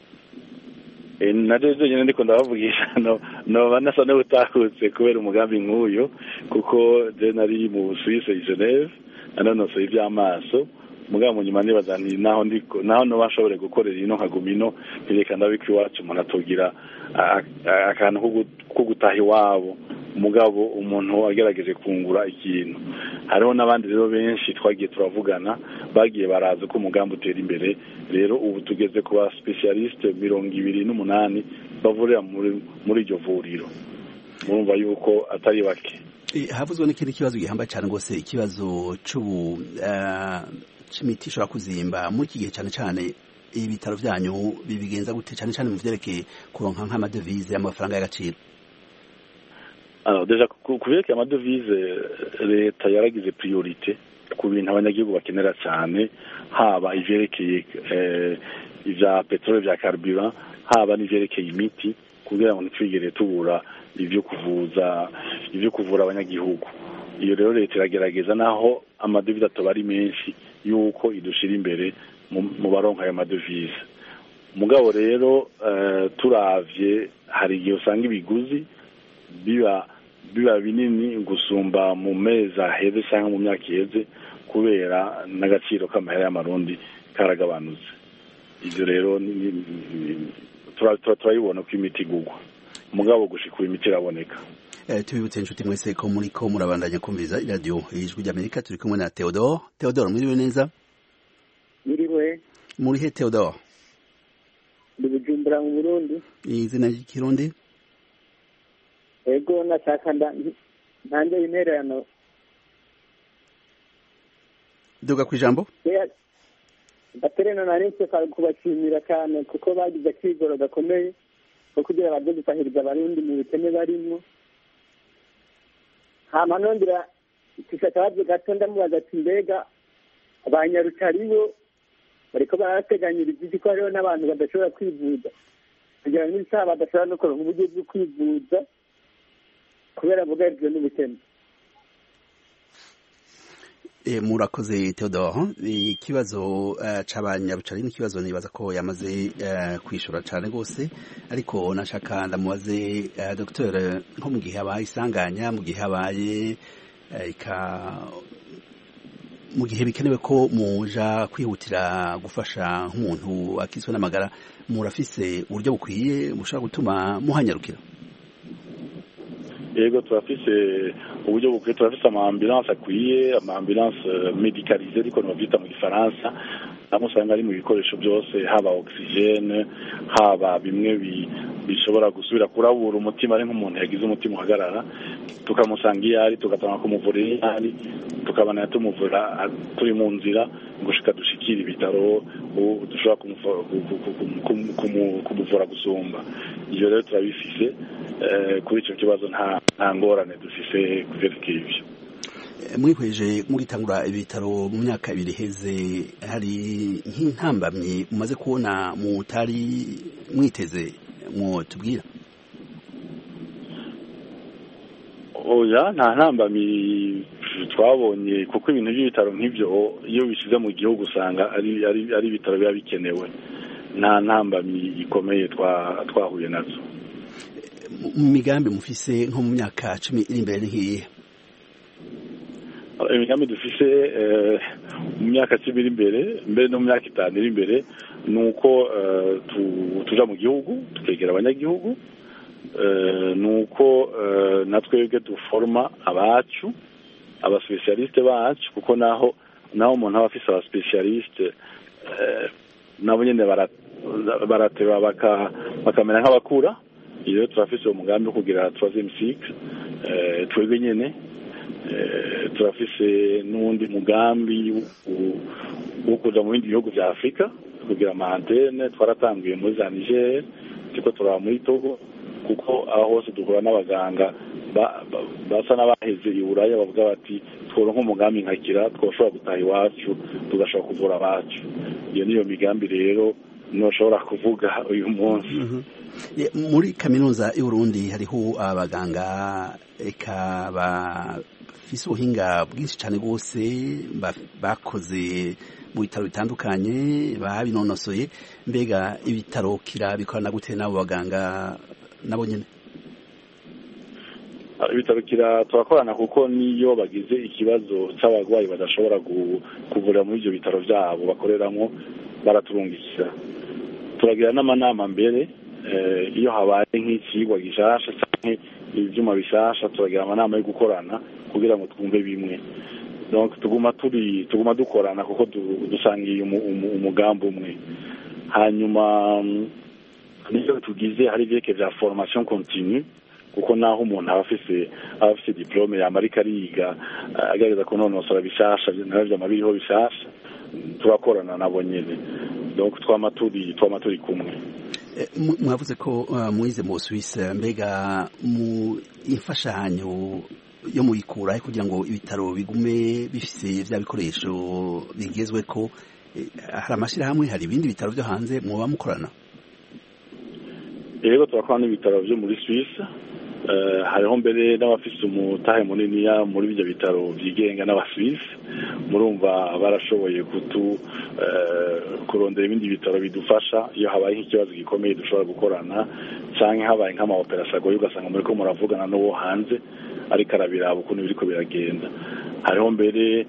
Najeje nyene ndiko ndabavugisha no banasa no utahutse kubera umugambi nk'uyo, kuko je nari mu Suisse i Geneve nanonosoye ivy'amaso. Mugabo mu nyuma nibaza naho no bashobore gukorera ino nkagumino bireka ndabikwi wacu umuntu atogira akantu ko gutaha iwabo. Mugabo umuntu agerageje kungura ikintu. Hariho n'abandi rero benshi twagiye turavugana bagiye baraza ko umugambi utera imbere. Rero ubu tugeze ku ba specialiste 28 bavurira muri iryo vuriro. Murumva yuko atari bake. Havuzwe n'ikindi kibazo gihambaye cyane rwose, ikibazo c'imiti ishobora kuzimba muri iki gihe cyane cyane. Ibitaro byanyu bibigenza gute cyane cyane mu vyerekeye kuronka nk'amadevize y'amafaranga y'agaciro? Deja kuvyerekeye amadevize leta yaragize priorite ku bintu abanyagihugu bakenera cyane, haba ivyerekeye ivya petrole vya carburant, haba n'ivyerekeye imiti, kugira ngo ntitwigere tubura ivyo kuvura abanyagihugu. Iyo rero leta iragerageza naho amadevize atoba ari menshi yuko idushira imbere mu baronka ayo madevize. Mugabo rero turavye hari igihe usanga ibiguzi biba binini gusumba mu mezi aheze cyangwa mu myaka iheze, kubera n'agaciro k'amahera y'amarundi karagabanutse. Ibyo rero turayibona ko imiti igugwa, mugabo gushika imiti iraboneka. tubibutse inshuti mwese ko muriko murabandanya kumviriza iradiyo ijwi ry'Amerika. Turi kumwe na Theodore mwiriwe neza. Mwiriwe. Muri he Theodore? Ndi Bujumbura mu Burundi. Izina ry'ikirundi? Ego nashaka ntange intererano. Duga kwijambo? Batereno narinse kubashimira cyane kuko bagize akigoro gakomeye ko kugira baje gufahiriza abarundi mu bikene barimwo. Hama nondira tukatabaje gato ndamubaza ati mbega abanyarutaribo bariko barateganyiriza iki ko hariho n'abantu badashobora kwivuza kugira ngo n'isaha badashobora no kuronka uburyo bwo kwivuza kubera bugarijwe n'ubukene. Murakoze Theodore. Ikibazo c'abanyarucari n'ikibazo nibaza ko yamaze kwishura cyane gose, ariko nashaka ndamubaze Dr. nko mu gihe habaye isanganya, mu gihe habaye mu gihe bikenewe ko muja kwihutira gufasha nk'umuntu akizwe n'amagara, murafise uburyo bukwiye bushobora gutuma muhanyarukira? Yego turafise uburyo bukwiye, turafise ama-ambulance akwiye, ama-ambulance medicalisée ariko novyita mu gifaransa, namwe usanga ari mu bikoresho byose, haba oxygene, haba bimwe bishobora gusubira kurabura umutima ari nk'umuntu yagize umutima uhagarara, tukamusanga iyo ari, tugatanga kumuvurira iyo ari, tukabana tumuvura turi mu nzira gushika dushikira ibitaro dushobora kumuvura gusumba. Ivyo rero turabifise. Kuri icyo kibazo nta ngorane dufise kuvyerekeye ivyo. Mwihweje mugitangura ibitaro mu myaka ibiri heze, hari nk'intambamyi mumaze kubona mutari mwiteze mwotubwira? Oya, nta ntambamyi twabonye kuko ibintu by'ibitaro nk'ivyo iyo bishize mu gihugu usanga ari ibitaro biba bikenewe. Nta ntambamyi ikomeye twahuye nazo. Mu migambi mufise nko mu myaka 10 iri imbere n'iyihe? Imigambi dufise mu myaka 10 iri imbere no mu myaka 5 iri imbere nuko tuja mu gihugu tukegera abanyagihugu, nuko natwebwe duforma abacu abaspecialiste bacu, kuko naho umuntu aba afise abaspecialiste nabo nyene barateba bakamera nk'abakura. Iyo turafise umugambi wo kugira 3e cycle twebwe nyene, turafise n'undi mugambi wo kuja mu bindi bihugu vya Afrika kugira amantene. Twaratanguye muri za Niger, turiko turaba muri Togo, kuko aho hose duhura n'abaganga basa n'abaheze i Buraya bavuga bati tworonka umugambi nkakira twoshobora gutaha iwacu tugashobora kuvura abacu. Iyo niyo migambi rero noshobora kuvuga uyu munsi. Muri kaminuza y'Uburundi hariho abaganga eka bafise ubuhinga bwinshi cyane gose bakoze mu bitaro bitandukanye babinonosoye. Mbega ibitaro kira bikorana gute n'abo baganga nabo nyene? Ibitaro kira turakorana kuko niyo bagize ikibazo cy'abarwayi badashobora kuvura muri ibyo bitaro byabo bakoreramo baraturungikira. Turagira n'amanama mbere iyo habaye nk'ikigwa gishasha cyangwa ibyuma bishasha, turagira amanama yo gukorana kugira ngo twumve bimwe. Donc tuguma dukorana kuko dusangiye umugambi umwe. Hanyuma niyo tugize hari vyeke vya formation continue, kuko naho umuntu afise diplome y'Amerika ariga agerageza kunonosora bishasha navyo amabiriho bishasha, turakorana nabo nyene. Donc twama turi kumwe. Mwavuze ko mwize mu Suisse, mbega mu imfashanyo yo muyikura kugira ngo ibitaro bigume bifise vya bikoresho bigezwe ko, hari amashirahamwe, hari ibindi bitaro byo hanze muba mukorana? Yego turakorana n'ibitaro byo muri Suisse, hariho mbere n'abafise umutahe munini muri ibyo bitaro byigenga n'abasuisse. Murumva barashoboye kurondera ibindi bitaro bidufasha iyo habaye nk'ikibazo gikomeye dushobora gukorana, canke habaye nk'amaoperasiyo agoye ugasanga muriko muravugana n'uwo hanze ariko arabiraba ukuntu biriko biragenda. Hariho mbere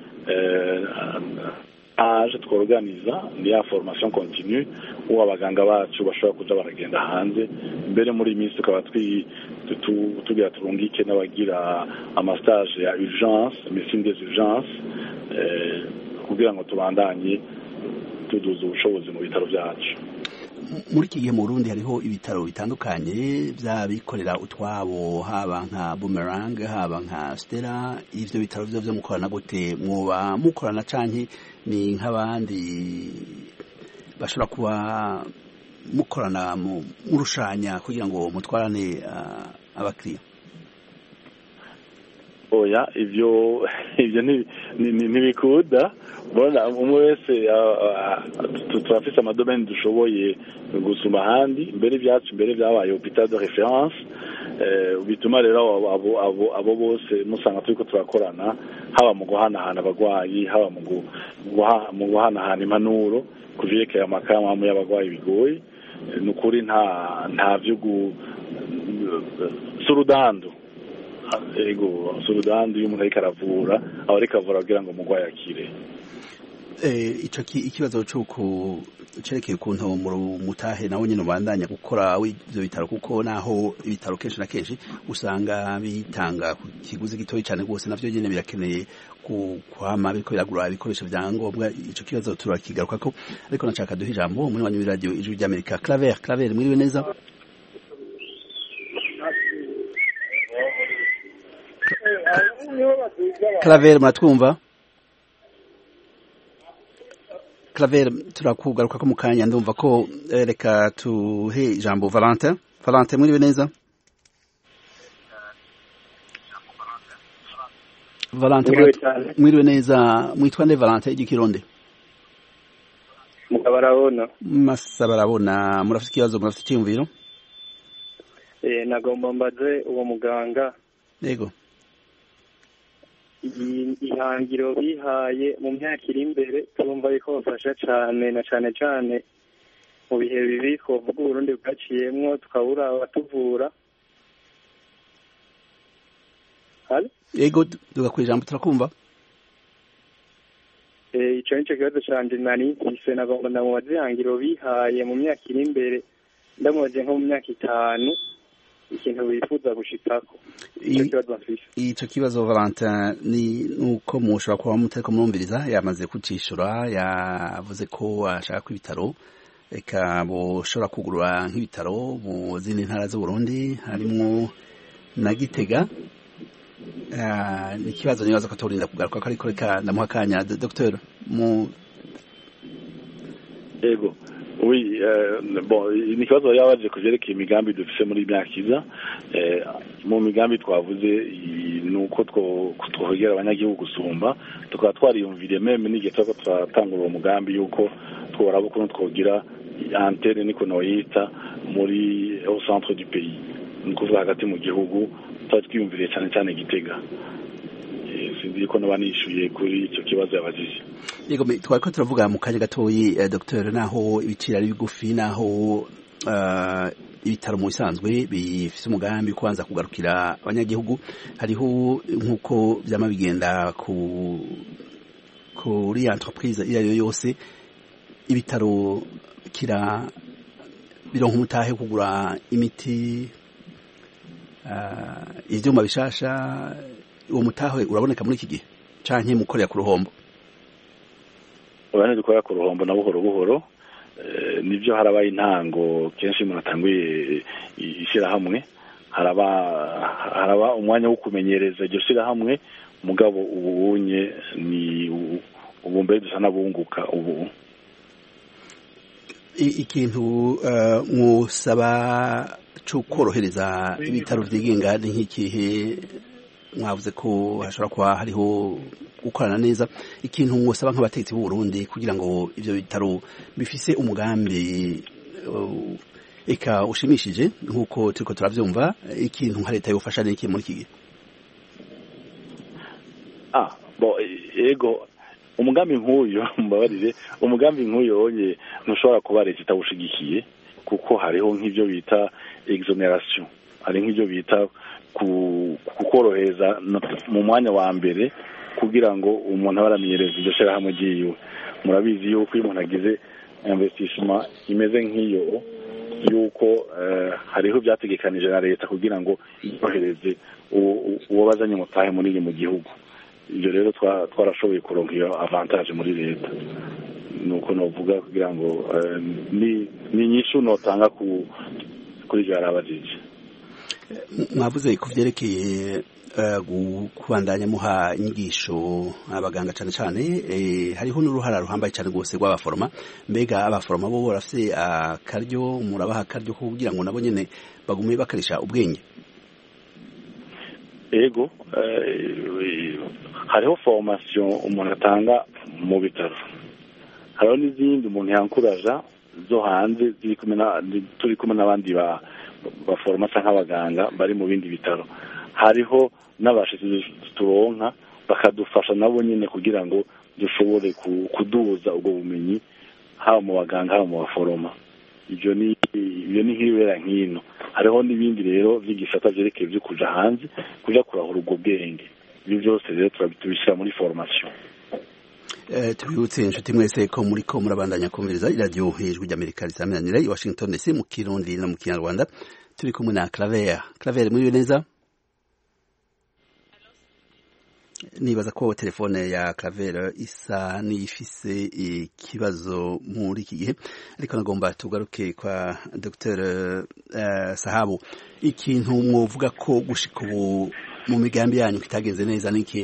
tworganiza ni ya formation continue uwo abaganga bacu bashobora kuja baragenda hanze. Mbere muri minsi tukaba tugira turungike n'abagira amastage ya urgence médecine des urgences kugira ngo tubandanye tuduza ubushobozi mu bitaro byacu. Muri iki gihe mu Burundi hariho ibitaro bitandukanye by'abikorera utwabo, haba nka Boomerang, haba nka Stella. Ivyo bitaro vyo mukorana gute? Mwoba mukorana canke ni nk'abandi bashobora kuba mukorana murushanya kugira ngo mutwarane abakiriya? Oya, ivyo ntibikuda. Bona umwe wese turafise amadomeni dushoboye gusuma ahandi. Mbere byabaye hôpital de référence, bituma rero abo bose musanga turiko turakorana, haba mu guhanahana abagwayi, haba mu guhanahana impanuro kuvyerekeye amakaramu y'abagwayi bigoye. Nukuri nta vyo surudando ego surudando y'umuntu ariko aravura aba ariko avura kugira ngo umugwayi akire. Ico ikibazo cy'uko cerekeye ukuntu mutahe nawe nyine ubandanya gukora ivyo bitaro, kuko naho ibitaro kenshi na kenshi usanga bitanga ku kiguzi gitoyi cyane rwose, navyo nyine birakeneye kwama biriko biragura ibikoresho vya ngombwa. Ico kibazo turakigarukako, ariko nashaka duha ijambo muri wanyu radio Ijwi ry'Amerika. Claver mwiriwe neza? Claver muratwumva? Claver turakugaruka ko mu kanya, ndumva ko reka tuhe ijambo Valentin. Valentin mwiriwe neza? Valentin mwiriwe neza, mwitwa nde Valentin igikironde? Mukabarabona. Masabarabona. Murafite ikibazo, murafite icyumviro? Nagomba mbaze uwo muganga. Yego. Ihangiro bihaye mu myaka iri imbere turumva yuko bafasha cyane, na cyane mu bihe bibi twavuga Burundi bwaciyemwo tukabura abatuvura. Yego, duga ijambo turakumva. Ico nico kibazo canje nari mfise, nagomba ndamubaze ihangiro bihaye mu myaka iri imbere, ndamubaze nko mu myaka 5 ikintu wifuza gushikako. Ico kibazo Valentin ni nuko mushobora kuba mutariko murumviriza, yamaze kucishura, yavuze ko ashaka ko ibitaro eka boshobora kugurura nk'ibitaro mu zindi ntara z'u Burundi harimwo na Gitega. Ni kibazo nibaza ko turinda kugaruka, ariko reka ndamuha kanya Dr. Ego. Oui, bon, ni kibazo yabaje kuvyerekeye imigambi dufise muri myaka. Mu migambi twavuze nuko twohegera abanyagihugu gusumba, tukaba twariyumviriye meme n'igihe twatangura uwo mugambi yuko tworaba ukuntu twogira antenne niko noyita muri au centre du pays, nukuvuga hagati mu gihugu. Twiyumviriye cyane Gitega. Sinzi ko nabanishuye kuri icyo kibazo yabajije. Yego, twariko turavuga mu kanya gatoyi Dr. naho ibiciro ari bigufi, naho ibitaro mu bisanzwe bifise umugambi kubanza kugarukira abanyagihugu, hariho nk'uko vyama bigenda kuri entreprise iyo ariyo yose, ibitaro bironka umutahe kugura imiti, ivyuma bishasha. Uwo mutahe uraboneka muri iki gihe canke mukorera ku ruhombo? Urane dukorera ku ruhombo na buhoro. Nivyo harabaye intango, kenshi munatanguye ishirahamwe, haraba umwanya wo kumenyereza iryo shirahamwe, mugabo ubunye ni ubumbe dusa nabunguka ubu. Ikintu mwusaba cyo korohereza ibitaro vyigenga ni nk'ikihe? Mwavuze ko hashobora kuba hariho gukorana neza, ikintu mwosaba nk'abategetsi b'u Burundi kugira ngo ivyo bitaro bifise umugambi eka ushimishije nk'uko turiko turavyumva, ikintu nka leta yofasha n'iki muri iki gihe? Ego, umugambi nk'uyo mbabarire, umugambi nk'uyo onye ntushobora kuba leta itawushigikiye, kuko hariho nk'ivyo bita exoneration, hari nk'ivyo bita kukoroheza mu mwanya wa mbere kugira ngo umuntu abaramenyereza iryo shirahamwe ryiwe. Murabizi yuko iyo umuntu agize investissement imeze nk'iyo yuko hariho byategekanije na leta kugira ngo yohereze uwo bazanye umutahe munini mu gihugu. Ibyo rero twarashoboye kuronka iyo avantage muri leta. Nuko novuga kugira ngo ni nyishu notanga kuri ibyo yarabajije. Mwavuze ku byerekeye kubandanya muha inyigisho abaganga cyane cyane hariho n'uruhara ruhambaye cyane rwose rw'abaforoma. Mbega abaforoma bo barafite akaryo, murabaha akaryo kugira ngo nabo nyine bagume bakarisha ubwenge? Ego hariho formation umuntu atanga mu bitaro, hariho n'izindi umuntu yankuraja zo hanze turi kumwe n'abandi baforoma cyangwa abaganga bari mu bindi bitaro. Hariho n'abashitsi turonka bakadufasha nabo nyine kugira ngo dushobore kuduza ubwo bumenyi haba mu baganga haba mu baforoma. Ibyo ni nk'ibera nk'ino. Hariho n'ibindi rero by'igisata byerekeye byo kuja hanze kuja kurahura ubwo bwenge. Ibyo byose rero tubishyira muri formation. Tubibutse inshuti mwese ko muriko murabandanya kumviriza iradiyo Ijwi ry'Amerika risaminanira i Washington DC mu Kirundi no mu Kinyarwanda. Turi kumwe na Claver muri neza. Nibaza ko telefone ya Claver isa n'ifise ikibazo muri iki gihe, ariko nagomba tugaruke kwa Dr. Sahabu. Ikintu mwovuga ko gushika ubu mu migambi yanyu kitagenze neza niki?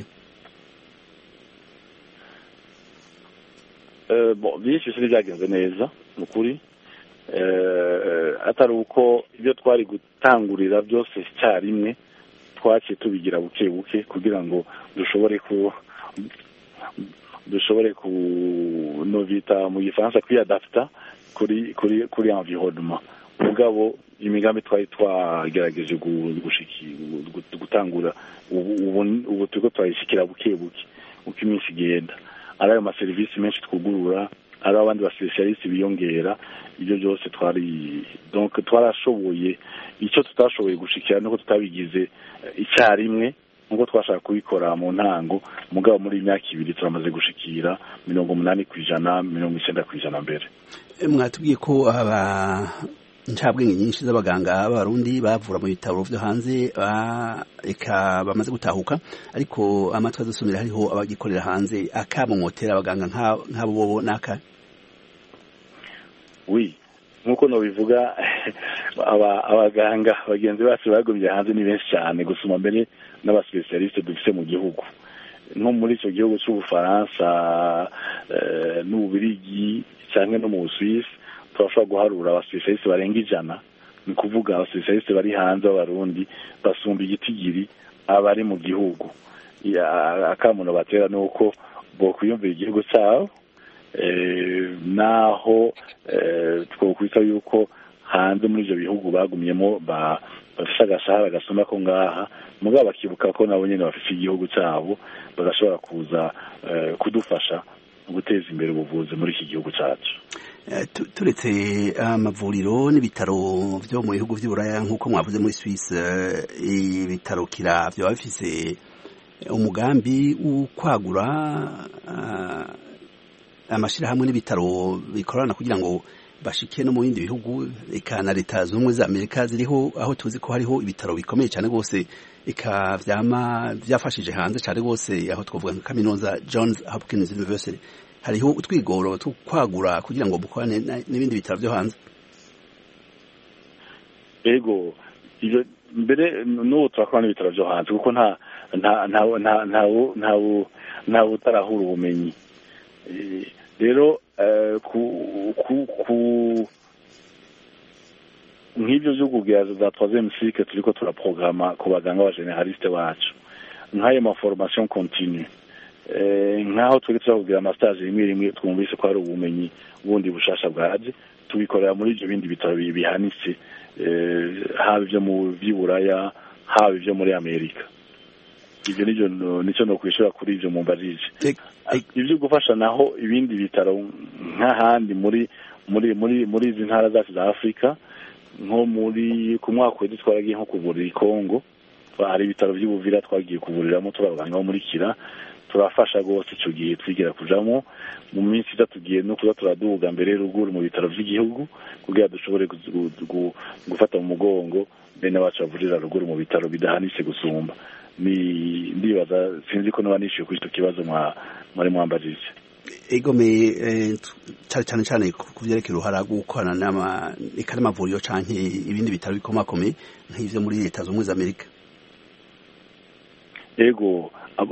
Byinshi byagenze neza mukuri, atari uko ibyo twari gutangurira byose icyarimwe twaciye tubigira buke buke kugira ngo dushobore novita mu gifaransa kwiadapta kuri environnement. Mugabo imigambi twari twagerageje gutangura ubu turiko twayishikira buke buke uko iminsi igenda. Ari ayo maserivisi menshi twugurura, ari abandi baspecialiste biyongera, ibyo byose twarashoboye. Icyo tutashoboye gushikira nuko tutabigize icyarimwe nkuko twashaka kubikora mu ntango. Mugabo muri imyaka 2 turamaze gushikira 80%, 90% mbere. Mwatubwiye ko ncabwenge nyinshi z'abaganga b'abarundi bavura mu bitaro byo hanze eka bamaze gutahuka, ariko amatwi azosumira hariho abagikorera hanze. Akabomotera abaganga nk'abo bobo naka? Oui, nkuko no bivuga abaganga bagenzi bacu bagumye hanze ni benshi cyane gusuma mbere n'abaspecialiste dufise mu gihugu. Nko muri icyo gihugu cy'Ubufaransa n'Ububirigi cyangwa no mu Suisse turashobora guharura abaspecialiste barenga 100. Ni kuvuga abaspecialiste bari hanze b'abarundi basumba igitigiri abari mu gihugu. Akamuno batera nuko bo kwiyumvira igihugu cyabo, naho twokwita yuko hanze muri ibyo bihugu bagumyemo bafite agashahara gasoma ko ngaha, mugabo bakibuka ko nabo nyine bafite igihugu cyabo bagashobora kuza kudufasha guteza imbere ubuvuzi muri iki gihugu cyacu. Turetse amavuriro n'ibitaro byo mu bihugu by'Uburaya nk'uko mwavuze muri Suisse, ibitaro kiravyo bafise umugambi ukwagura amashirahamwe n'ibitaro bikorana kugira ngo bashike no mu bindi bihugu, eka na leta z'ubumwe za Amerika ziriho aho tuzi ko hariho ibitaro bikomeye cyane rwose, eka byafashije hanze cyane rwose, aho twavuga nka kaminuza Johns Hopkins University. Hariho utwigoro tukwagura kugira ngo bukorane n'ibindi bitaro byo hanze. Ego ibyo mbere no turakorana n'ibitaro byo hanze kuko nta utarahura ubumenyi. Rero nk'ibyo byo kugira za troisième cycle turiko turaprograma ku baganga ba generaliste bacu, nk'ayo ma formation continue, nk'aho turi turakugira amastage rimwe twumvise ko hari ubumenyi bundi bushasha bwaje, tubikorera muri ibyo bindi bitaro bihanitse, haba ibyo mu by'Uburaya haba ibyo muri Amerika. Ibyo nicyo no kwishura kuri ibyo mumbajije. Ibyo gufasha naho ibindi bitaro nk'ahandi muri izi ntara zacu za Afrika, nko muri ku mwaka wese twaragiye nko kuvurira i Kongo, hari ibitaro by'Ubuvira twagiye kuvuriramo turabaganga bo muri Kira, turafasha rwose icyo gihe twigira kujamo mu minsi iza tugiye no kuza turaduga mbere ruguru mu bitaro by'igihugu kugira dushobore gufata mu mugongo bene wacu bavurira ruguru mu bitaro bidahanitse gusumba. Ndibaza sinzi ko niba nishyuye kuri icyo kibazo mwari mwambajije. Egome cyane cyane ku byerekeye uruhara gukorana n'amavuriro cyangwa ibindi bitaro bikomakomeye nk'ibyo muri Leta Zunze Ubumwe za Amerika. Ego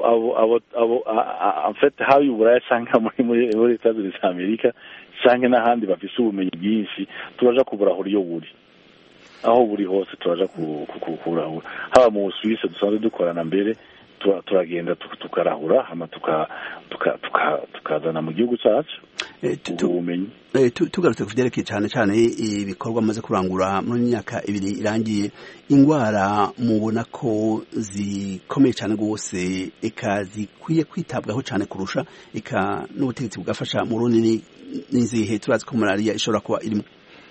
en fait habi Uburaya cyangwa muri Leta Zunze Ubumwe za Amerika cyangwa n'ahandi bafise ubumenyi bwinshi turaja kuburahura iyo buri aho buri hose turaja kukurahura. Haba mu Suisse dusanzwe dukorana mbere turagenda tukarahura hama tukazana mu gihugu cyacu ubumenyi. Tugarutse ku byerekeye cyane cyane ibikorwa amaze kurangura muri myaka 2 irangiye, ingwara mubona ko zikomeye cyane rwose eka zikwiye kwitabwaho cyane kurusha eka n'ubutegetsi bugafasha mu runini n'inzihe? Turazi ko malaria ishobora kuba irimo.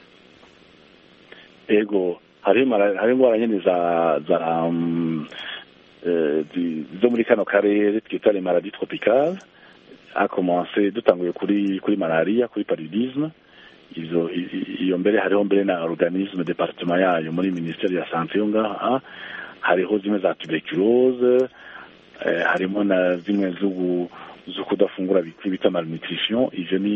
Ego hari ingwara nyene zo muri kano karere twita les maladies tropicales, a commencé dutanguye kuri malaria, kuri paludisme. Iyo mbere hariho mbere na organisme département yayo muri ministère ya santé yo ngaha, hariho zimwe za tuberculose, harimo na zimwe zo kudafungura bita malnutrition. Ivyo ni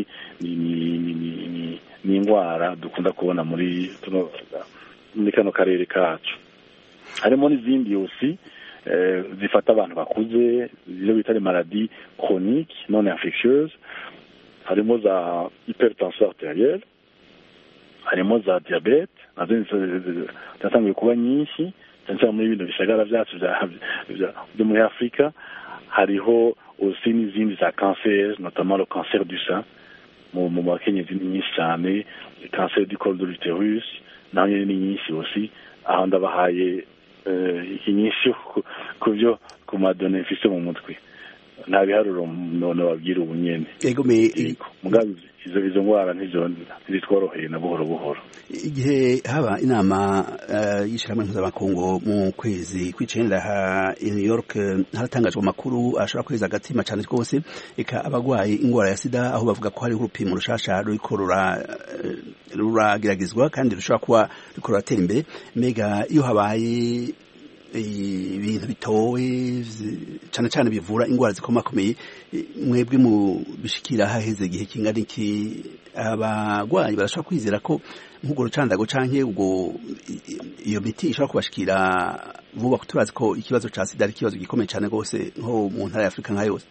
ingwara dukunda kubona muri kano karere kacu. Harimo n'izindi aussi zifata abantu bakuze, izo bita les maladies chroniques non infectieuses. Harimo za hypertension arterielle, harimo za diabete, nazo zatangiye kuba nyinshi cyane muri bino bishagara byacu byo muri Afrika. Hariho aussi n'izindi za cancer, notamment le cancer du sein mu bakenyezi ni nyinshi cyane, le cancer du col de l'utérus naho ni nyinshi aussi. Aho ndabahaye inyishu ku byo ku madone mfise mu mutwe, nta biharuro none wabwira ubunyene. Mugabe izo ngwara ntizitworoheye na buhoro buhoro. Igihe haba inama y'ishyirahamwe mpuzamakungu mu kwezi kw'icenda i New York, haratangajwe amakuru ashobora kweza agatima cyane rwose eka abagwaye ingwara ya sida, aho bavuga ko hariho urupimo rushasha ruriko rurageragezwa kandi rushobora kuba ruriko ruratera imbere. Mbega iyo habaye ibintu bitowe cyane cyane bivura ingwara zikomakomeye, mwebwe mu bishikira haheze igihe kingana iki, abagwayi barashobora kwizera ko nk'ubwo rucandago canke ubwo iyo miti ishobora kubashikira vuba? Turazi ko ikibazo ca sida ari ikibazo gikomeye cyane rwose nko mu ntara ya Afrika nka yose.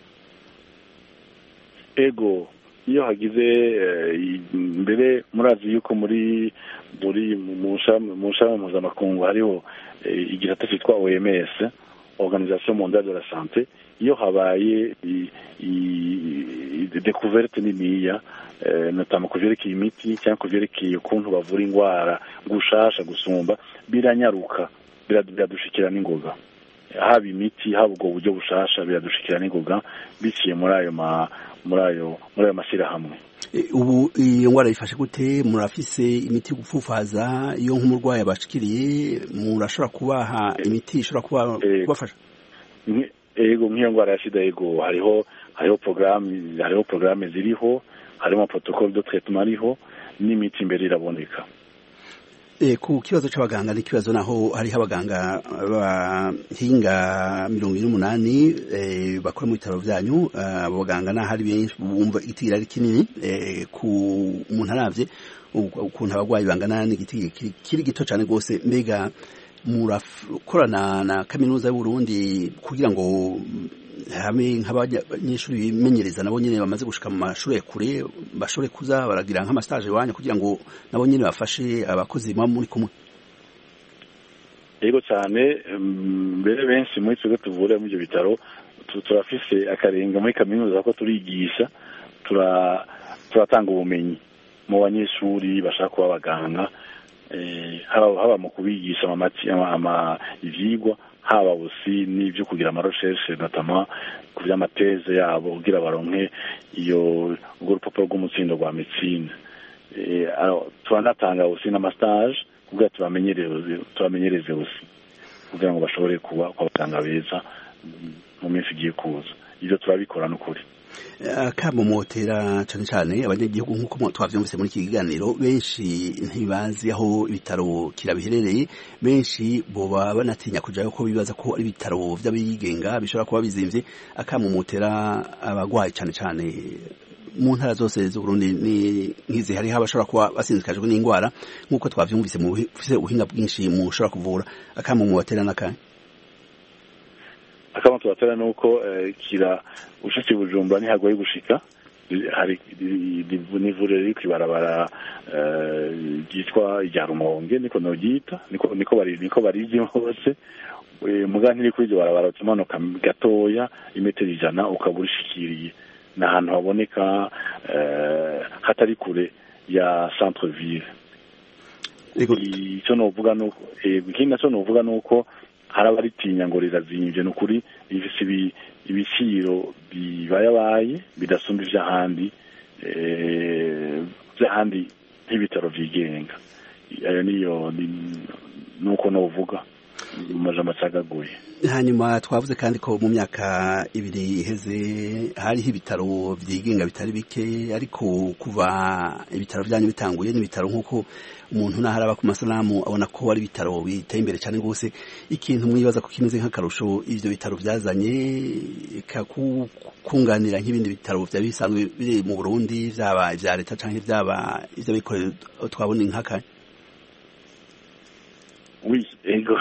Ego iyo hagize mbere murazi yuko muri mu nshami mpuzamakungu hariho igisata cyitwa OMS, Organisation Mondiale de la Santé. Iyo habaye découverte niniya, notamment kuvyerekeye imiti cyangwa kuvyerekeye ukuntu bavura ingwara gushasha gusumba, biranyaruka biradushikira n'ingoga. Haba imiti haba ubwo buryo bushasha biradushikira n'ingoga biciye muri ayo mashyirahamwe. Ubu iyo ngwara ifashe gute? Murafise imiti yo gupfufaza iyo nk'umurwayi abashikiriye, murashobora kubaha imiti ishobora kubafasha? Ego nk'iyo ngwara ya sida, ego hariho programme ziriho, harimo protocole de traitement ariho, n'imiti imbere iraboneka. Ku kibazo c'abaganga n'ikibazo naho hariho abaganga bahinga 28 bakora mu bitaro byanyu. Abo baganga naho hari benshi bumva itigira ari kinini ku umuntu aravye ukuntu abagwayi bangana n'igiti kiri gito cyane rwose. Mbega murakorana na kaminuza y'u Burundi kugira ngo hamwe nk'abanyeshuri bimenyereza nabo nyene bamaze gushika mu mashuri kure bashobore kuza baragira nk'amastage wanyu kugira ngo nabo nyene bafashe abakozi muri kumwe? Yego cyane, mbere benshi muri twe tuvura mu byo bitaro turafise akarenga muri kaminuza ko turigisha, turatanga ubumenyi mu banyeshuri bashaka kuba abaganga, haba mu kubigisha ivyigwa, haba aussi n'ibyo kugira recherche notamment ku by'amateze yabo kugira baronke urwo rupapuro rw'umutsindo rwa medicine. Turanatanga aussi n'amastage kugira tubamenyereze aussi kugira ngo bashobore kuba abaganga beza mu minsi igiye kuza. ivyo turabikora n'ukuri. Akamomotera cane cane abanyagihugu nk'uko twavyumvise muri iki kiganiro, benshi ntibazi aho ibitaro kira biherereye, benshi boba banatinya kujayo ko bibaza ko ari ibitaro vy'abigenga bishobora kuba bizimvye. Akamomotera abagwayi cane cane mu ntara zose z'Uburundi ni nkizi hariho abashobora kuba basinzikajwe n'ingwara nk'uko twavyumvise mu bifise ubuhinga bwinshi mushobora kuvura. Akamomotera n'akahe? Akama tubatera nuko kira ushitse Bujumbura ntihagoye gushika, hari nivuriro riri kwibarabara ryitwa irya Rumonge, niko noryita, niko barizi hose. Muga ntiri kuri iryo barabara umanuka gatoya imetero 100 ukaba urishikiriye, n'ahantu haboneka hatari kure ya centre ville. Icyo novuga nuko ikindi naco novuga nuko hari abaritinya ngo rirazimvye, n'ukuri rifise ibiciro bibayabaye bidasumba ivy'ahandi nk'ibitaro vyigenga. Ayo niyo nuko novuga mu majambo acagaguye. Hanyuma twavuze kandi ko mu myaka 2 iheze hariho ibitaro vyigenga bitari bike, ariko kuva ibitaro vyanyu bitanguye n'ibitaro nk'uko umuntu naharaba ku masanamu abona ko ari ibitaro biteye imbere cyane gose. Ikintu mwibaza ko kimeze nk'akarusho ivyo bitaro vyazanye kunganira nk'ibindi bitaro vya bisanzwe biri mu Burundi, vyaba ivya leta canke vyaba ivyo bikorera twabona nk'aka? Oui, ego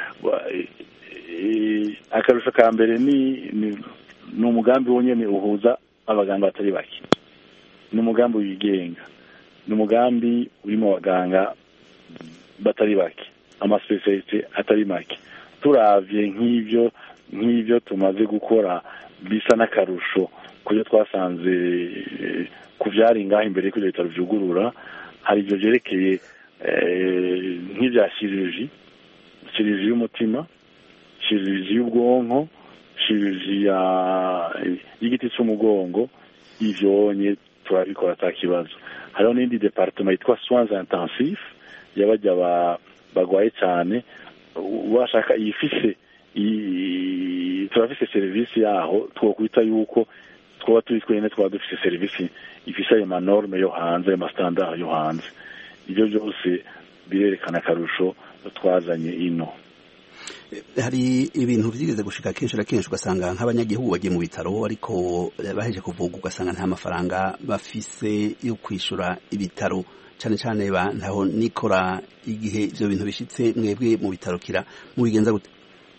akarusho ka mbere ni umugambi wonyene uhuza abaganga batari bake, ni umugambi wigenga, ni umugambi urimo abaganga batari bake, amaspecialite atari make. Turavye nk'ivyo tumaze gukora bisa n'akarusho kuyo twasanze kuvyari ngaho imbere y'uko ibitaro vyugurura. Hari ivyo vyerekeye nk'ivya chirurgie y'umutima, chirurgie y'ubwonko, chirurgie y'igiti c'umugongo, ivyo nye turabikora ata kibazo. Hariho n'indi departement yitwa soins intensifs y'abajya bagwaye cyane, washaka ifise turafise service yaho twokwita yuko twoba turi twene twaba dufise service ifise ayo manorme yo hanze, ayo mastandard yo hanze. Ivyo byose birerekana akarusho twazanye ino. Hari ibintu vyigeze gushika kenshi na kenshi ugasanga nk'abanyagihugu bagiye mu bitaro ariko baheje kuvuga ugasanga nta mafaranga bafise yo kwishura ibitaro, cyane cyane ntaho nikora. Igihe ivyo bintu bishitse mwebwe mu bitaro kira mubigenza gute?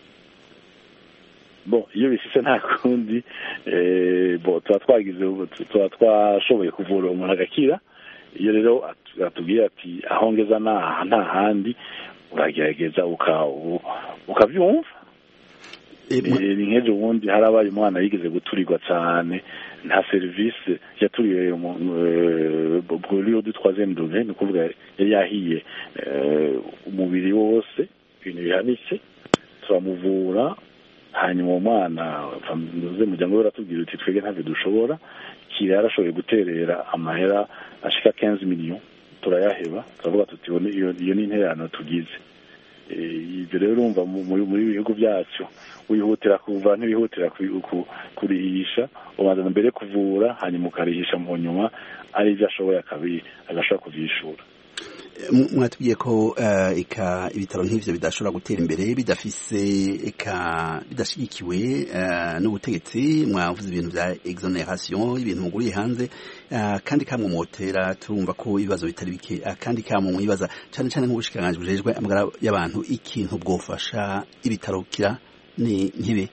Iyo bishitse nta kundi tuba twashoboye kuvura umuntu agakira. Iyo rero atubwira ati aho ngeza nta handi, uragerageza ukavyumva. Ni nk'ejo bundi harabaye umwana yigeze guturirwa cyane, nta service yaturiwe brûlure du 3e degré, ni kuvuga yari yahiye umubiri wose, ibintu bihanitse. Turamuvura, hanyuma umwana nduze muryango we aratubwira uti twege ntavyo dushobora. Kira yarashoboye guterera amahera ashika 15 millions, turayaheba, turavuga tuti iyo ni intererano tugize. Ibyo rero urumva muri bihugu byacu wihutira kuva ntibihutira kurihisha, ubanza mbere kuvura hanyuma ukarihisha mu nyuma, ari byo ashoboye agashobora kuvyishura. Mwatubwiye ko ibitaro nk'ivyo bidashobora gutera imbere bidashigikiwe n'ubutegetsi. Mwavuze ibintu vya exoneration, ibintu muguriye hanze, kandi kamumotera turumva ko ibibazo bitari bike. Kandi mwibaza cyane cyane nk'ubushikiranganje bujejwe amagara y'abantu, ikintu bwofasha ibitaro kira ni nkibe?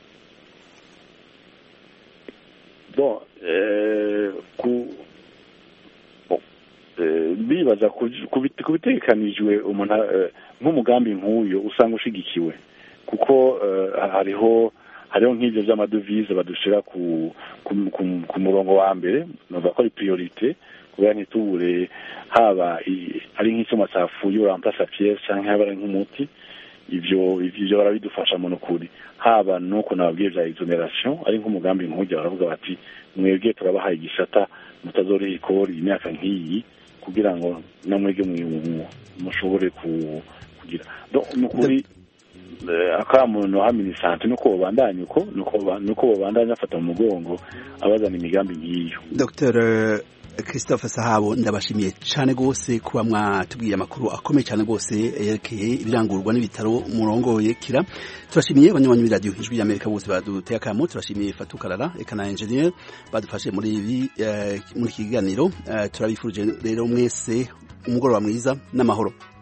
bibaza kubitekanijwe umuntu nk'umugambi nk'uyo usanga ushigikiwe, kuko hariho nk'ivyo vy'amadovize badushira ku murongo wa mbere, nova ko ari priorite, kubera ntitubure haba ari nk'icyuma cafuye uramplasa pièce canke haba ari nk'umuti. Ivyo barabidufasha mu nukuri, haba nuko nababwiye vya exoneration, ari nk'umugambi nk'ujya baravuga bati mwebwe turabahaye igisata mutazoriha ikori imyaka nk'iyi kugira ngo namwege mushobore kugira nukuri. akamuntu haminisante nuko babandanya uko nuko babandanya afata mu mugongo abazana imigambi ngiyo. Dr. Christophe Sahabo ndabashimiye cyane gose kuba mwatubwiye amakuru akomeye cyane gose yerekeye ibirangurwa n'ibitaro murongoye kira. Turashimiye abanywanyi b'iradio Ijwi y'Amerika bose baduteye akamo, turashimiye Fatou Karara eka na engineer badufashe muri ibi muri kiganiro. Turabifurije rero mwese umugoroba mwiza n'amahoro.